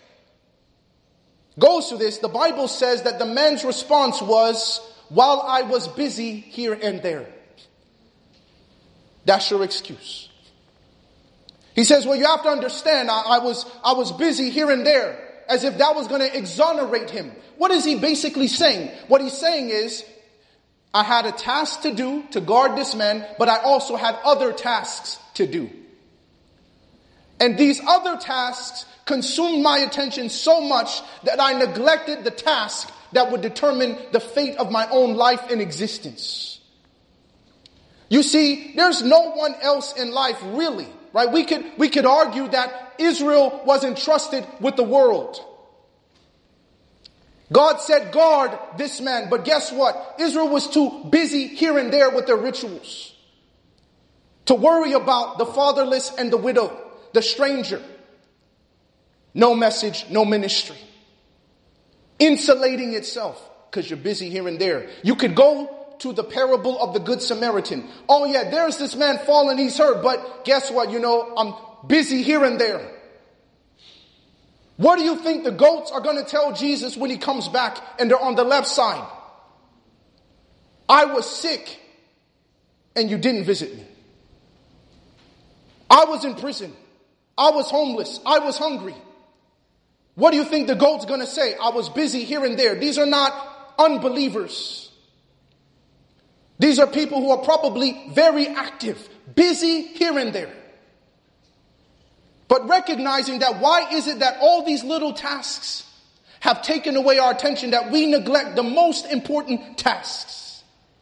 goes through this, the Bible says that the man's response was, while I was busy here and there. That's your excuse. He says, well, you have to understand, I was busy here and there, as if that was going to exonerate him. What is he basically saying? What he's saying is, I had a task to do to guard this man, but I also had other tasks to do. And these other tasks consumed my attention so much that I neglected the task that would determine the fate of my own life and existence. You see, there's no one else in life really. Right? We could argue that Israel was entrusted with the world. God said, guard this man. But guess what? Israel was too busy here and there with their rituals to worry about the fatherless and the widow, the stranger. No message, no ministry. Insulating itself because you're busy here and there. You could go to the parable of the Good Samaritan. Oh yeah, there's this man fallen, he's hurt, but guess what? I'm busy here and there. What do you think the goats are going to tell Jesus when he comes back and they're on the left side? I was sick and you didn't visit me. I was in prison. I was homeless. I was hungry. What do you think the goat's going to say? I was busy here and there. These are not unbelievers. These are people who are probably very active, busy here and there. But recognizing that why is it that all these little tasks have taken away our attention that we neglect the most important tasks?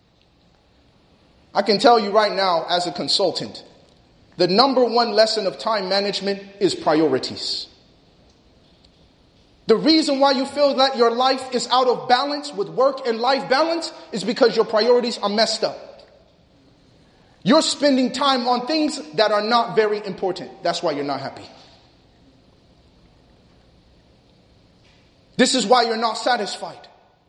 I can tell you right now as a consultant, the number one lesson of time management is priorities. The reason why you feel that your life is out of balance with work and life balance is because your priorities are messed up. You're spending time on things that are not very important. That's why you're not happy. This is why you're not satisfied.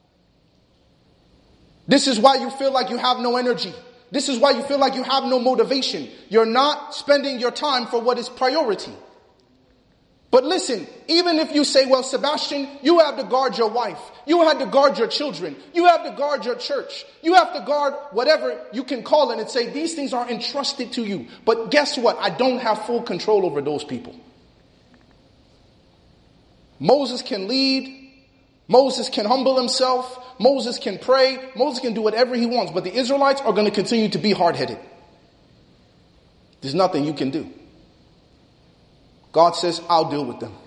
This is why you feel like you have no energy. This is why you feel like you have no motivation. You're not spending your time for what is priority. But listen, even if you say, well, Sebastian, you have to guard your wife. You have to guard your children. You have to guard your church. You have to guard whatever you can call it and say, these things are entrusted to you. But guess what? I don't have full control over those people. Moses can lead. Moses can humble himself. Moses can pray. Moses can do whatever he wants. But the Israelites are going to continue to be hard-headed. There's nothing you can do. God says, I'll deal with them.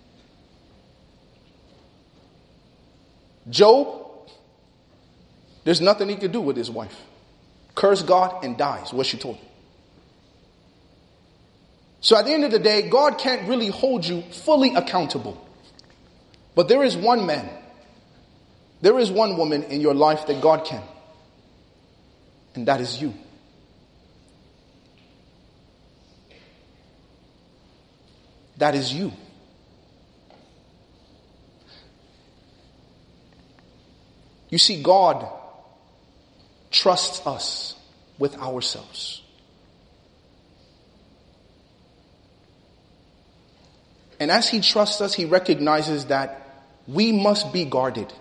Job, there's nothing he could do with his wife. Curse God and dies, what she told him. So at the end of the day, God can't really hold you fully accountable. But there is one man, there is one woman in your life that God can. And that is you. That is you. You see, God trusts us with ourselves. And as he trusts us, he recognizes that we must be guarded.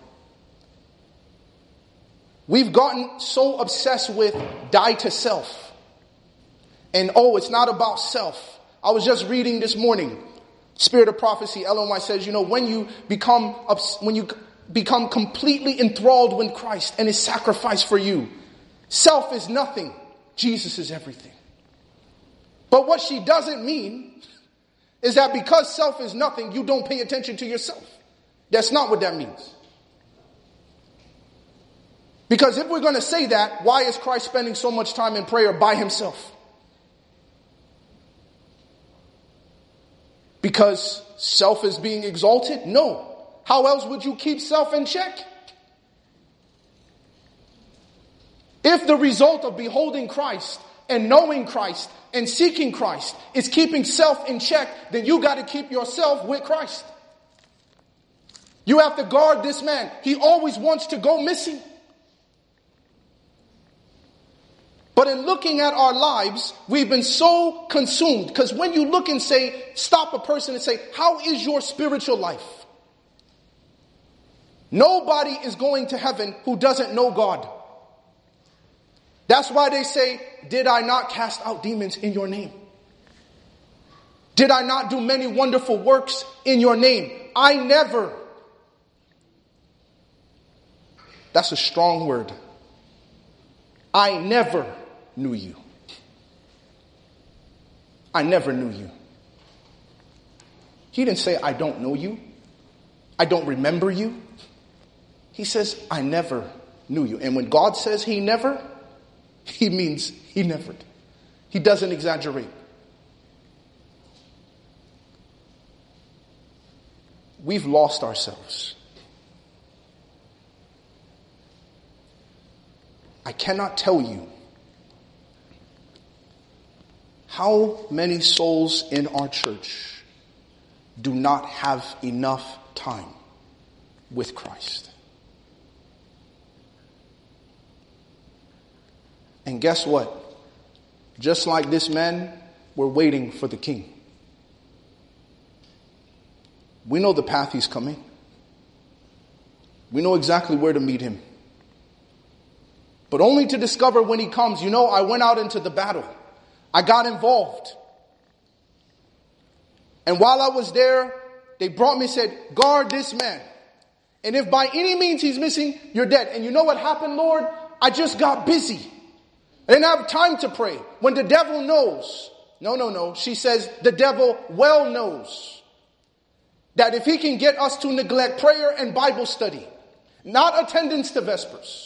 We've gotten so obsessed with die to self. And it's not about self. I was just reading this morning, Spirit of Prophecy, Ellen White says, when you become completely enthralled with Christ and his sacrifice for you, self is nothing. Jesus is everything. But what she doesn't mean is that because self is nothing, you don't pay attention to yourself. That's not what that means. Because if we're going to say that, why is Christ spending so much time in prayer by himself? Because self is being exalted? No. How else would you keep self in check? If the result of beholding Christ and knowing Christ and seeking Christ is keeping self in check, then you got to keep yourself with Christ. You have to guard this man. He always wants to go missing. But in looking at our lives, we've been so consumed. Because when you look and stop a person and say, how is your spiritual life? Nobody is going to heaven who doesn't know God. That's why they say, did I not cast out demons in your name? Did I not do many wonderful works in your name? I never. That's a strong word. I never knew you. I never knew you. He didn't say, I don't know you. I don't remember you. He says, I never knew you. And when God says he never, he means he never. He doesn't exaggerate. We've lost ourselves. I cannot tell you how many souls in our church do not have enough time with Christ. And guess what? Just like this man, we're waiting for the king. We know the path he's coming. We know exactly where to meet him. But only to discover when he comes, I went out into the battle. I got involved. And while I was there, they brought me and said, guard this man. And if by any means he's missing, you're dead. And you know what happened, Lord? I just got busy. I didn't have time to pray. When the devil knows. No. She says the devil well knows that if he can get us to neglect prayer and Bible study, not attendance to Vespers,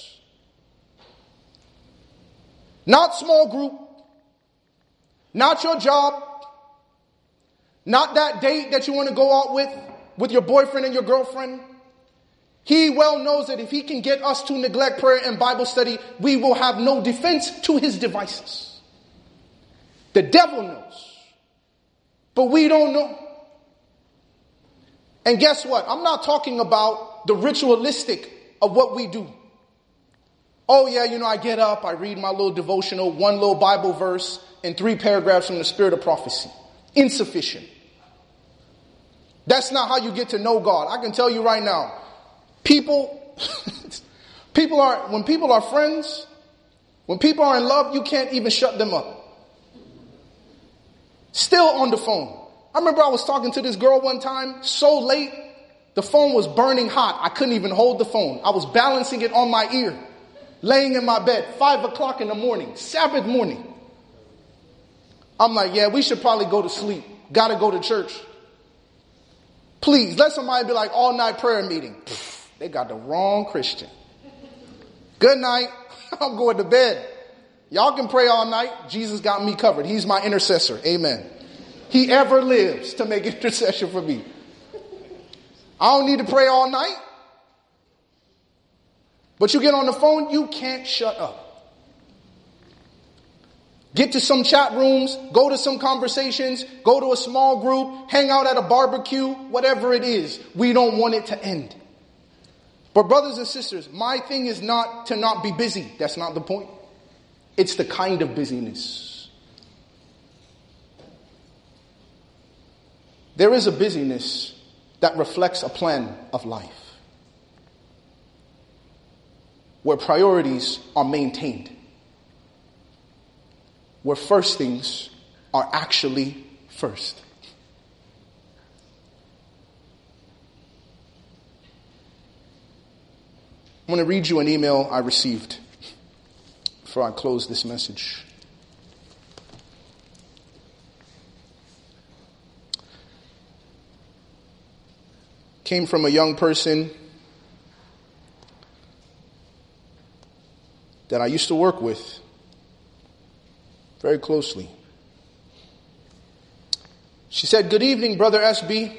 not small group, not your job, not that date that you want to go out with your boyfriend and your girlfriend. He well knows that if he can get us to neglect prayer and Bible study, we will have no defense to his devices. The devil knows, but we don't know. And guess what? I'm not talking about the ritualistic of what we do. Oh yeah, I get up, I read my little devotional, one little Bible verse, and 3 paragraphs from the Spirit of Prophecy. Insufficient. That's not how you get to know God. I can tell you right now, when people are friends, when people are in love, you can't even shut them up. Still on the phone. I remember I was talking to this girl one time, so late, the phone was burning hot. I couldn't even hold the phone. I was balancing it on my ear, laying in my bed, 5 o'clock in the morning, Sabbath morning. I'm like, yeah, we should probably go to sleep. Got to go to church. Please, let somebody be like, all night prayer meeting. They got the wrong Christian. Good night. I'm going to bed. Y'all can pray all night. Jesus got me covered. He's my intercessor. Amen. he ever lives to make intercession for me. I don't need to pray all night. But you get on the phone, you can't shut up. Get to some chat rooms, go to some conversations, go to a small group, hang out at a barbecue, whatever it is. We don't want it to end. But brothers and sisters, my thing is not to not be busy. That's not the point. It's the kind of busyness. There is a busyness that reflects a plan of life, where priorities are maintained, where first things are actually first. I'm going to read you an email I received before I close this message. Came from a young person that I used to work with very closely. She said, "Good evening, Brother SB.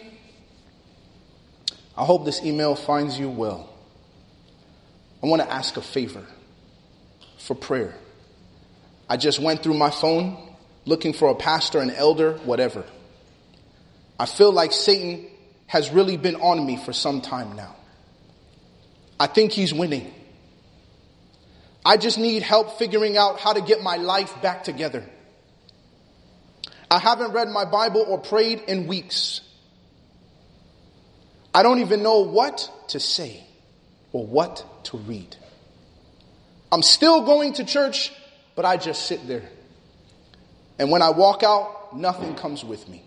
I hope this email finds you well. I want to ask a favor for prayer. I just went through my phone looking for a pastor, an elder, whatever. I feel like Satan has really been on me for some time now. I think he's winning. I just need help figuring out how to get my life back together. I haven't read my Bible or prayed in weeks. I don't even know what to say or what to read. I'm still going to church, but I just sit there. And when I walk out, nothing comes with me.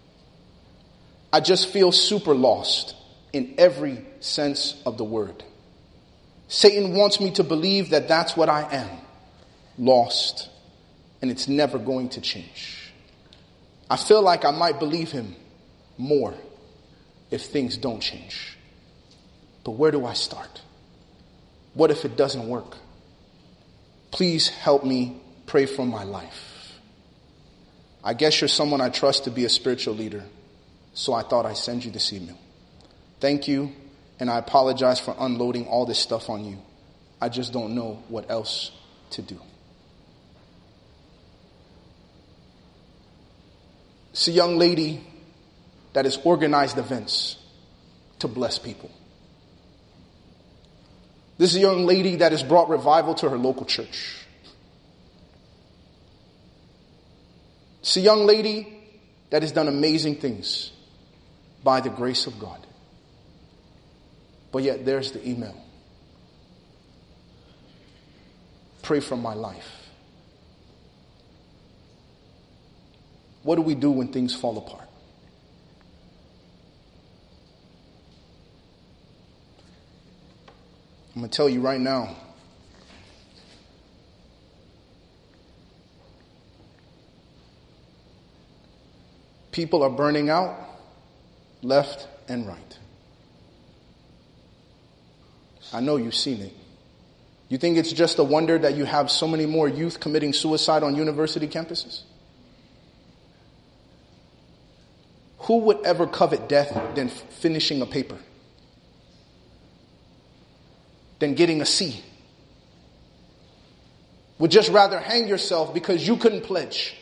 I just feel super lost in every sense of the word. Satan wants me to believe that that's what I am, lost, and it's never going to change. I feel like I might believe him more if things don't change. But where do I start? What if it doesn't work? Please help me pray for my life. I guess you're someone I trust to be a spiritual leader, so I thought I'd send you this email. Thank you, and I apologize for unloading all this stuff on you. I just don't know what else to do." It's a young lady that has organized events to bless people. This is a young lady that has brought revival to her local church. It's a young lady that has done amazing things by the grace of God. But yet there's the email. Pray for my life. What do we do when things fall apart? I'm going to tell you right now. People are burning out left and right. I know you've seen it. You think it's just a wonder that you have so many more youth committing suicide on university campuses? Who would ever covet death than finishing a paper? Than getting a C? Would just rather hang yourself because you couldn't pledge?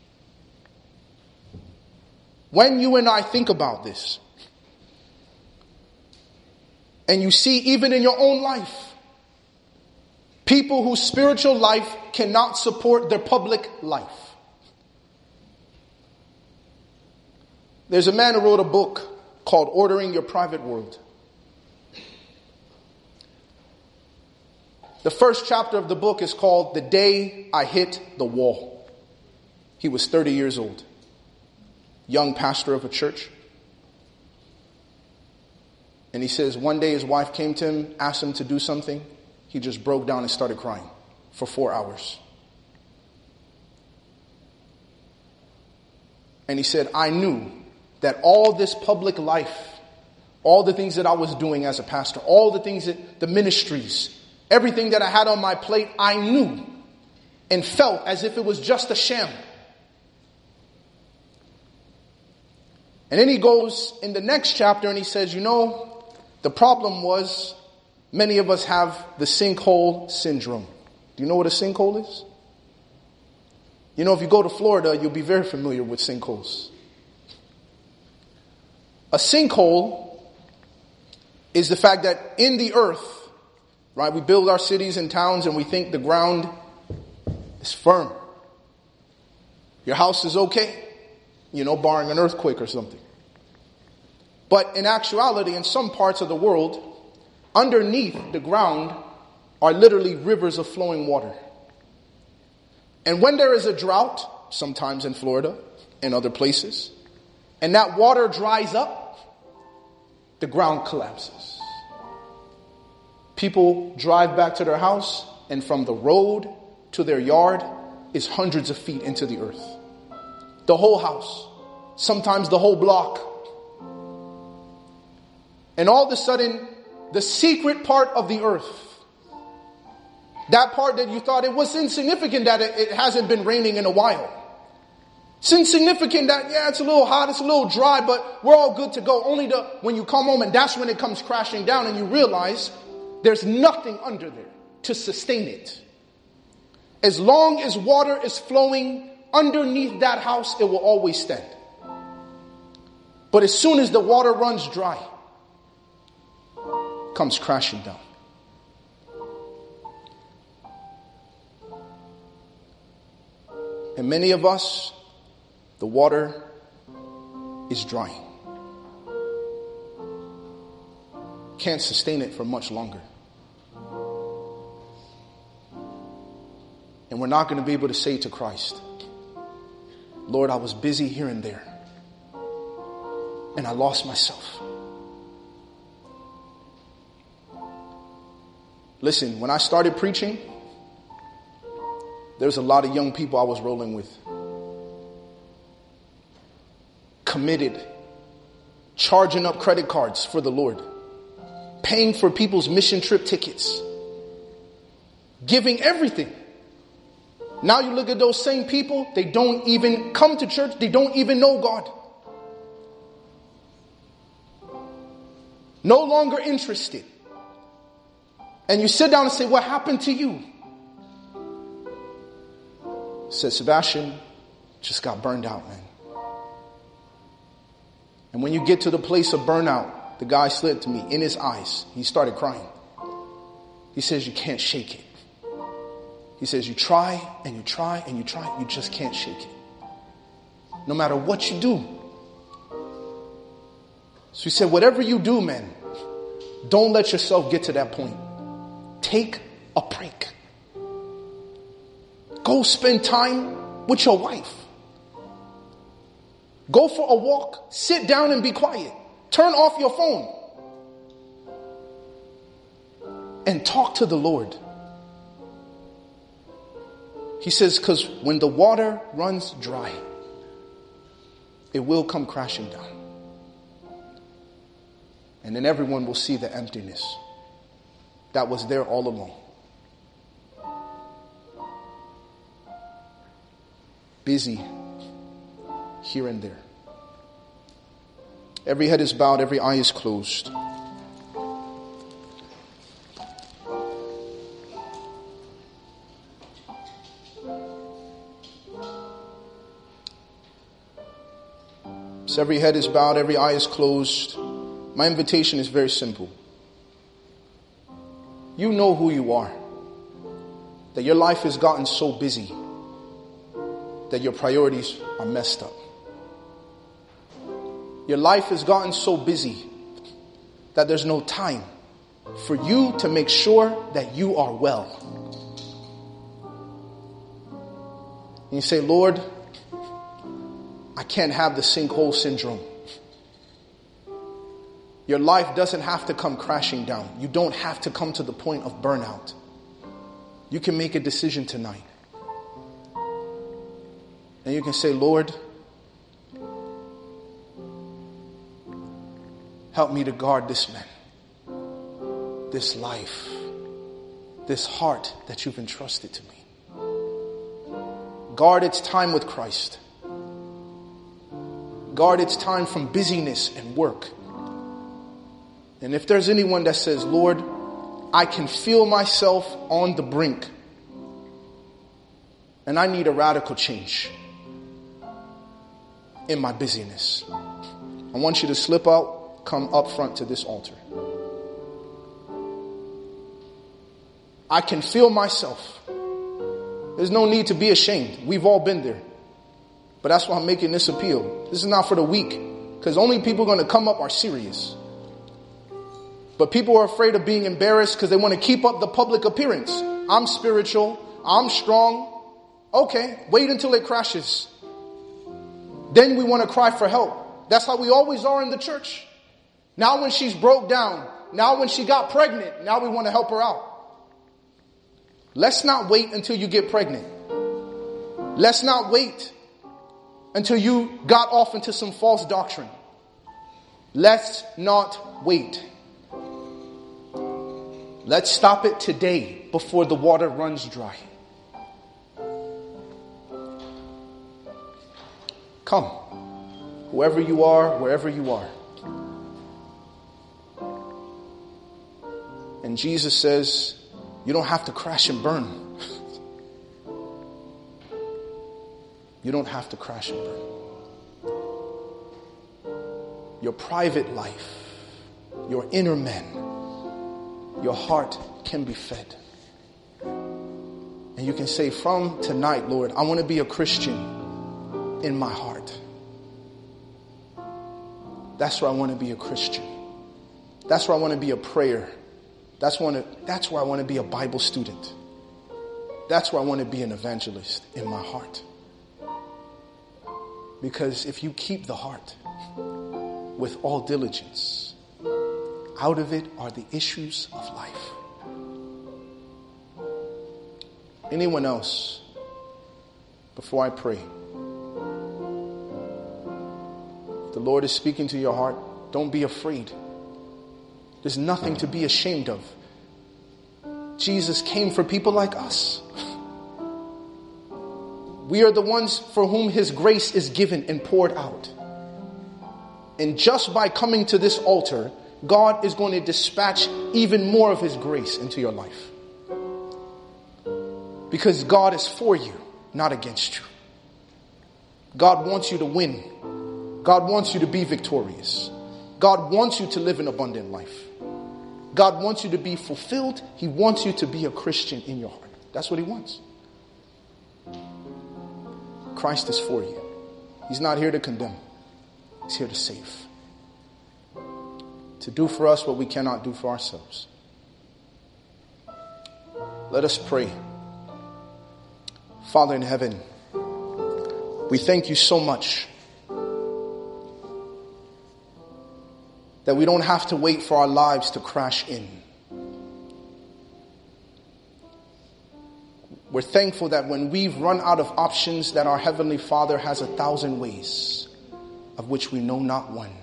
When you and I think about this, and you see even in your own life, people whose spiritual life cannot support their public life. There's a man who wrote a book called Ordering Your Private World. The first chapter of the book is called The Day I Hit the Wall. He was 30 years old, young pastor of a church. And he says one day his wife came to him, asked him to do something. He just broke down and started crying for 4 hours. And he said, I knew that all this public life, all the things that I was doing as a pastor, all the things that the ministries, everything that I had on my plate, I knew and felt as if it was just a sham. And then he goes in the next chapter and he says, the problem was many of us have the sinkhole syndrome. Do you know what a sinkhole is? If you go to Florida, you'll be very familiar with sinkholes. A sinkhole is the fact that in the earth, right, we build our cities and towns and we think the ground is firm. Your house is okay, barring an earthquake or something. But in actuality, in some parts of the world, underneath the ground are literally rivers of flowing water. And when there is a drought, sometimes in Florida and other places, and that water dries up, the ground collapses. People drive back to their house, and from the road to their yard is hundreds of feet into the earth. The whole house, sometimes the whole block. And all of a sudden, the secret part of the earth, that part that you thought it was insignificant that it hasn't been raining in a while. It's insignificant that, it's a little hot, it's a little dry, but we're all good to go. Only when you come home and that's when it comes crashing down and you realize there's nothing under there to sustain it. As long as water is flowing underneath that house, it will always stand. But as soon as the water runs dry, it comes crashing down. And many of us, the water is drying. Can't sustain it for much longer. And we're not going to be able to say to Christ, Lord, I was busy here and there, and I lost myself. Listen, when I started preaching, there's a lot of young people I was rolling with. Committed. Charging up credit cards for the Lord. Paying for people's mission trip tickets. Giving everything. Now you look at those same people, they don't even come to church. They don't even know God. No longer interested. And you sit down and say, what happened to you? Said, Sebastian, just got burned out, man. And when you get to the place of burnout, the guy slid to me in his eyes. He started crying. He says, you can't shake it. He says, you try and you try and you try. You just can't shake it. No matter what you do. So he said, whatever you do, man, don't let yourself get to that point. Take a break. Go spend time with your wife. Go for a walk. Sit down and be quiet. Turn off your phone. And talk to the Lord. He says, because when the water runs dry, it will come crashing down. And then everyone will see the emptiness that was there all along. Busy here and there. Every head is bowed, every eye is closed. So every head is bowed, every eye is closed. My invitation is very simple. You know who you are. That your life has gotten so busy that your priorities are messed up. Your life has gotten so busy that there's no time for you to make sure that you are well. And you say, Lord, I can't have the sinkhole syndrome. Your life doesn't have to come crashing down. You don't have to come to the point of burnout. You can make a decision tonight. And you can say, Lord, help me to guard this man, this life, this heart that you've entrusted to me. Guard its time with Christ. Guard its time from busyness and work. And if there's anyone that says, Lord, I can feel myself on the brink and I need a radical change in my busyness, I want you to slip out, come up front to this altar. I can feel myself. There's no need to be ashamed. We've all been there. But that's why I'm making this appeal. This is not for the weak, because only people going to come up are serious. But people are afraid of being embarrassed because they want to keep up the public appearance. I'm spiritual. I'm strong. Okay, wait until it crashes. Then we want to cry for help. That's how we always are in the church. Now when she's broke down, now when she got pregnant, now we want to help her out. Let's not wait until you get pregnant. Let's not wait until you got off into some false doctrine. Let's not wait. Let's stop it today before the water runs dry. Come, whoever you are, wherever you are. And Jesus says, you don't have to crash and burn. You don't have to crash and burn. Your private life, your inner man, your heart can be fed. And you can say, from tonight, Lord, I want to be a Christian in my heart. That's where I want to be a Christian. That's where I want to be a prayer. That's where I want to be a Bible student. That's where I want to be an evangelist in my heart. Because if you keep the heart with all diligence, out of it are the issues of life. Anyone else, before I pray? If the Lord is speaking to your heart, don't be afraid. There's nothing to be ashamed of. Jesus came for people like us. We are the ones for whom His grace is given and poured out. And just by coming to this altar, God is going to dispatch even more of His grace into your life. Because God is for you, not against you. God wants you to win. God wants you to be victorious. God wants you to live an abundant life. God wants you to be fulfilled. He wants you to be a Christian in your heart. That's what He wants. Christ is for you. He's not here to condemn. He's here to save. To do for us what we cannot do for ourselves. Let us pray. Father in heaven, we thank you so much that we don't have to wait for our lives to crash in. We're thankful that when we've run out of options, that our Heavenly Father has 1,000 ways, of which we know not one.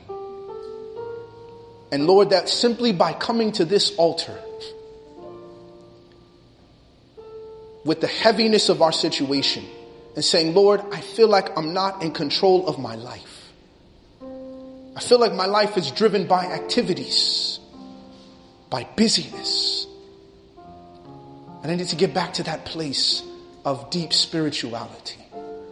And Lord, that simply by coming to this altar, with the heaviness of our situation, and saying, Lord, I feel like I'm not in control of my life. I feel like my life is driven by activities, by busyness. And I need to get back to that place of deep spirituality,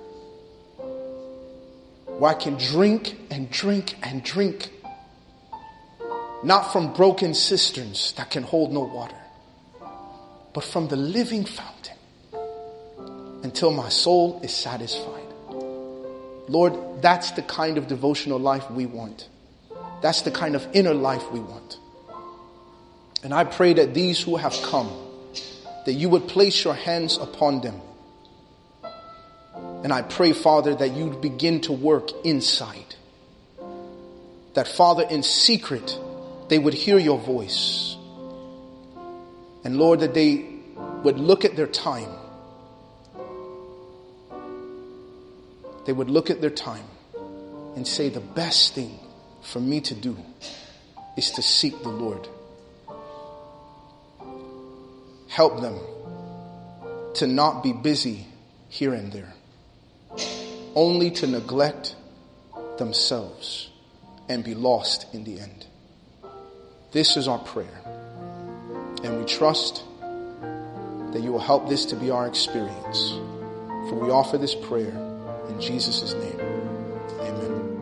where I can drink and drink and drink, not from broken cisterns that can hold no water, but from the living fountain, until my soul is satisfied. Lord, that's the kind of devotional life we want. That's the kind of inner life we want. And I pray that these who have come, that you would place your hands upon them. And I pray, Father, that you begin to work inside. That, Father, in secret, they would hear your voice. And Lord, that they would look at their time. They would look at their time and say, the best thing for me to do is to seek the Lord. Help them to not be busy here and there, only to neglect themselves and be lost in the end. This is our prayer. And we trust that you will help this to be our experience. For we offer this prayer in Jesus' name. Amen.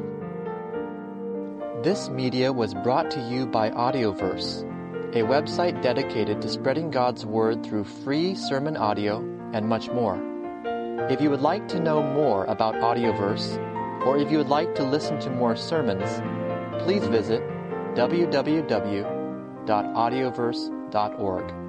This media was brought to you by Audioverse, a website dedicated to spreading God's Word through free sermon audio and much more. If you would like to know more about Audioverse, or if you would like to listen to more sermons, please visit www.audioverse.org.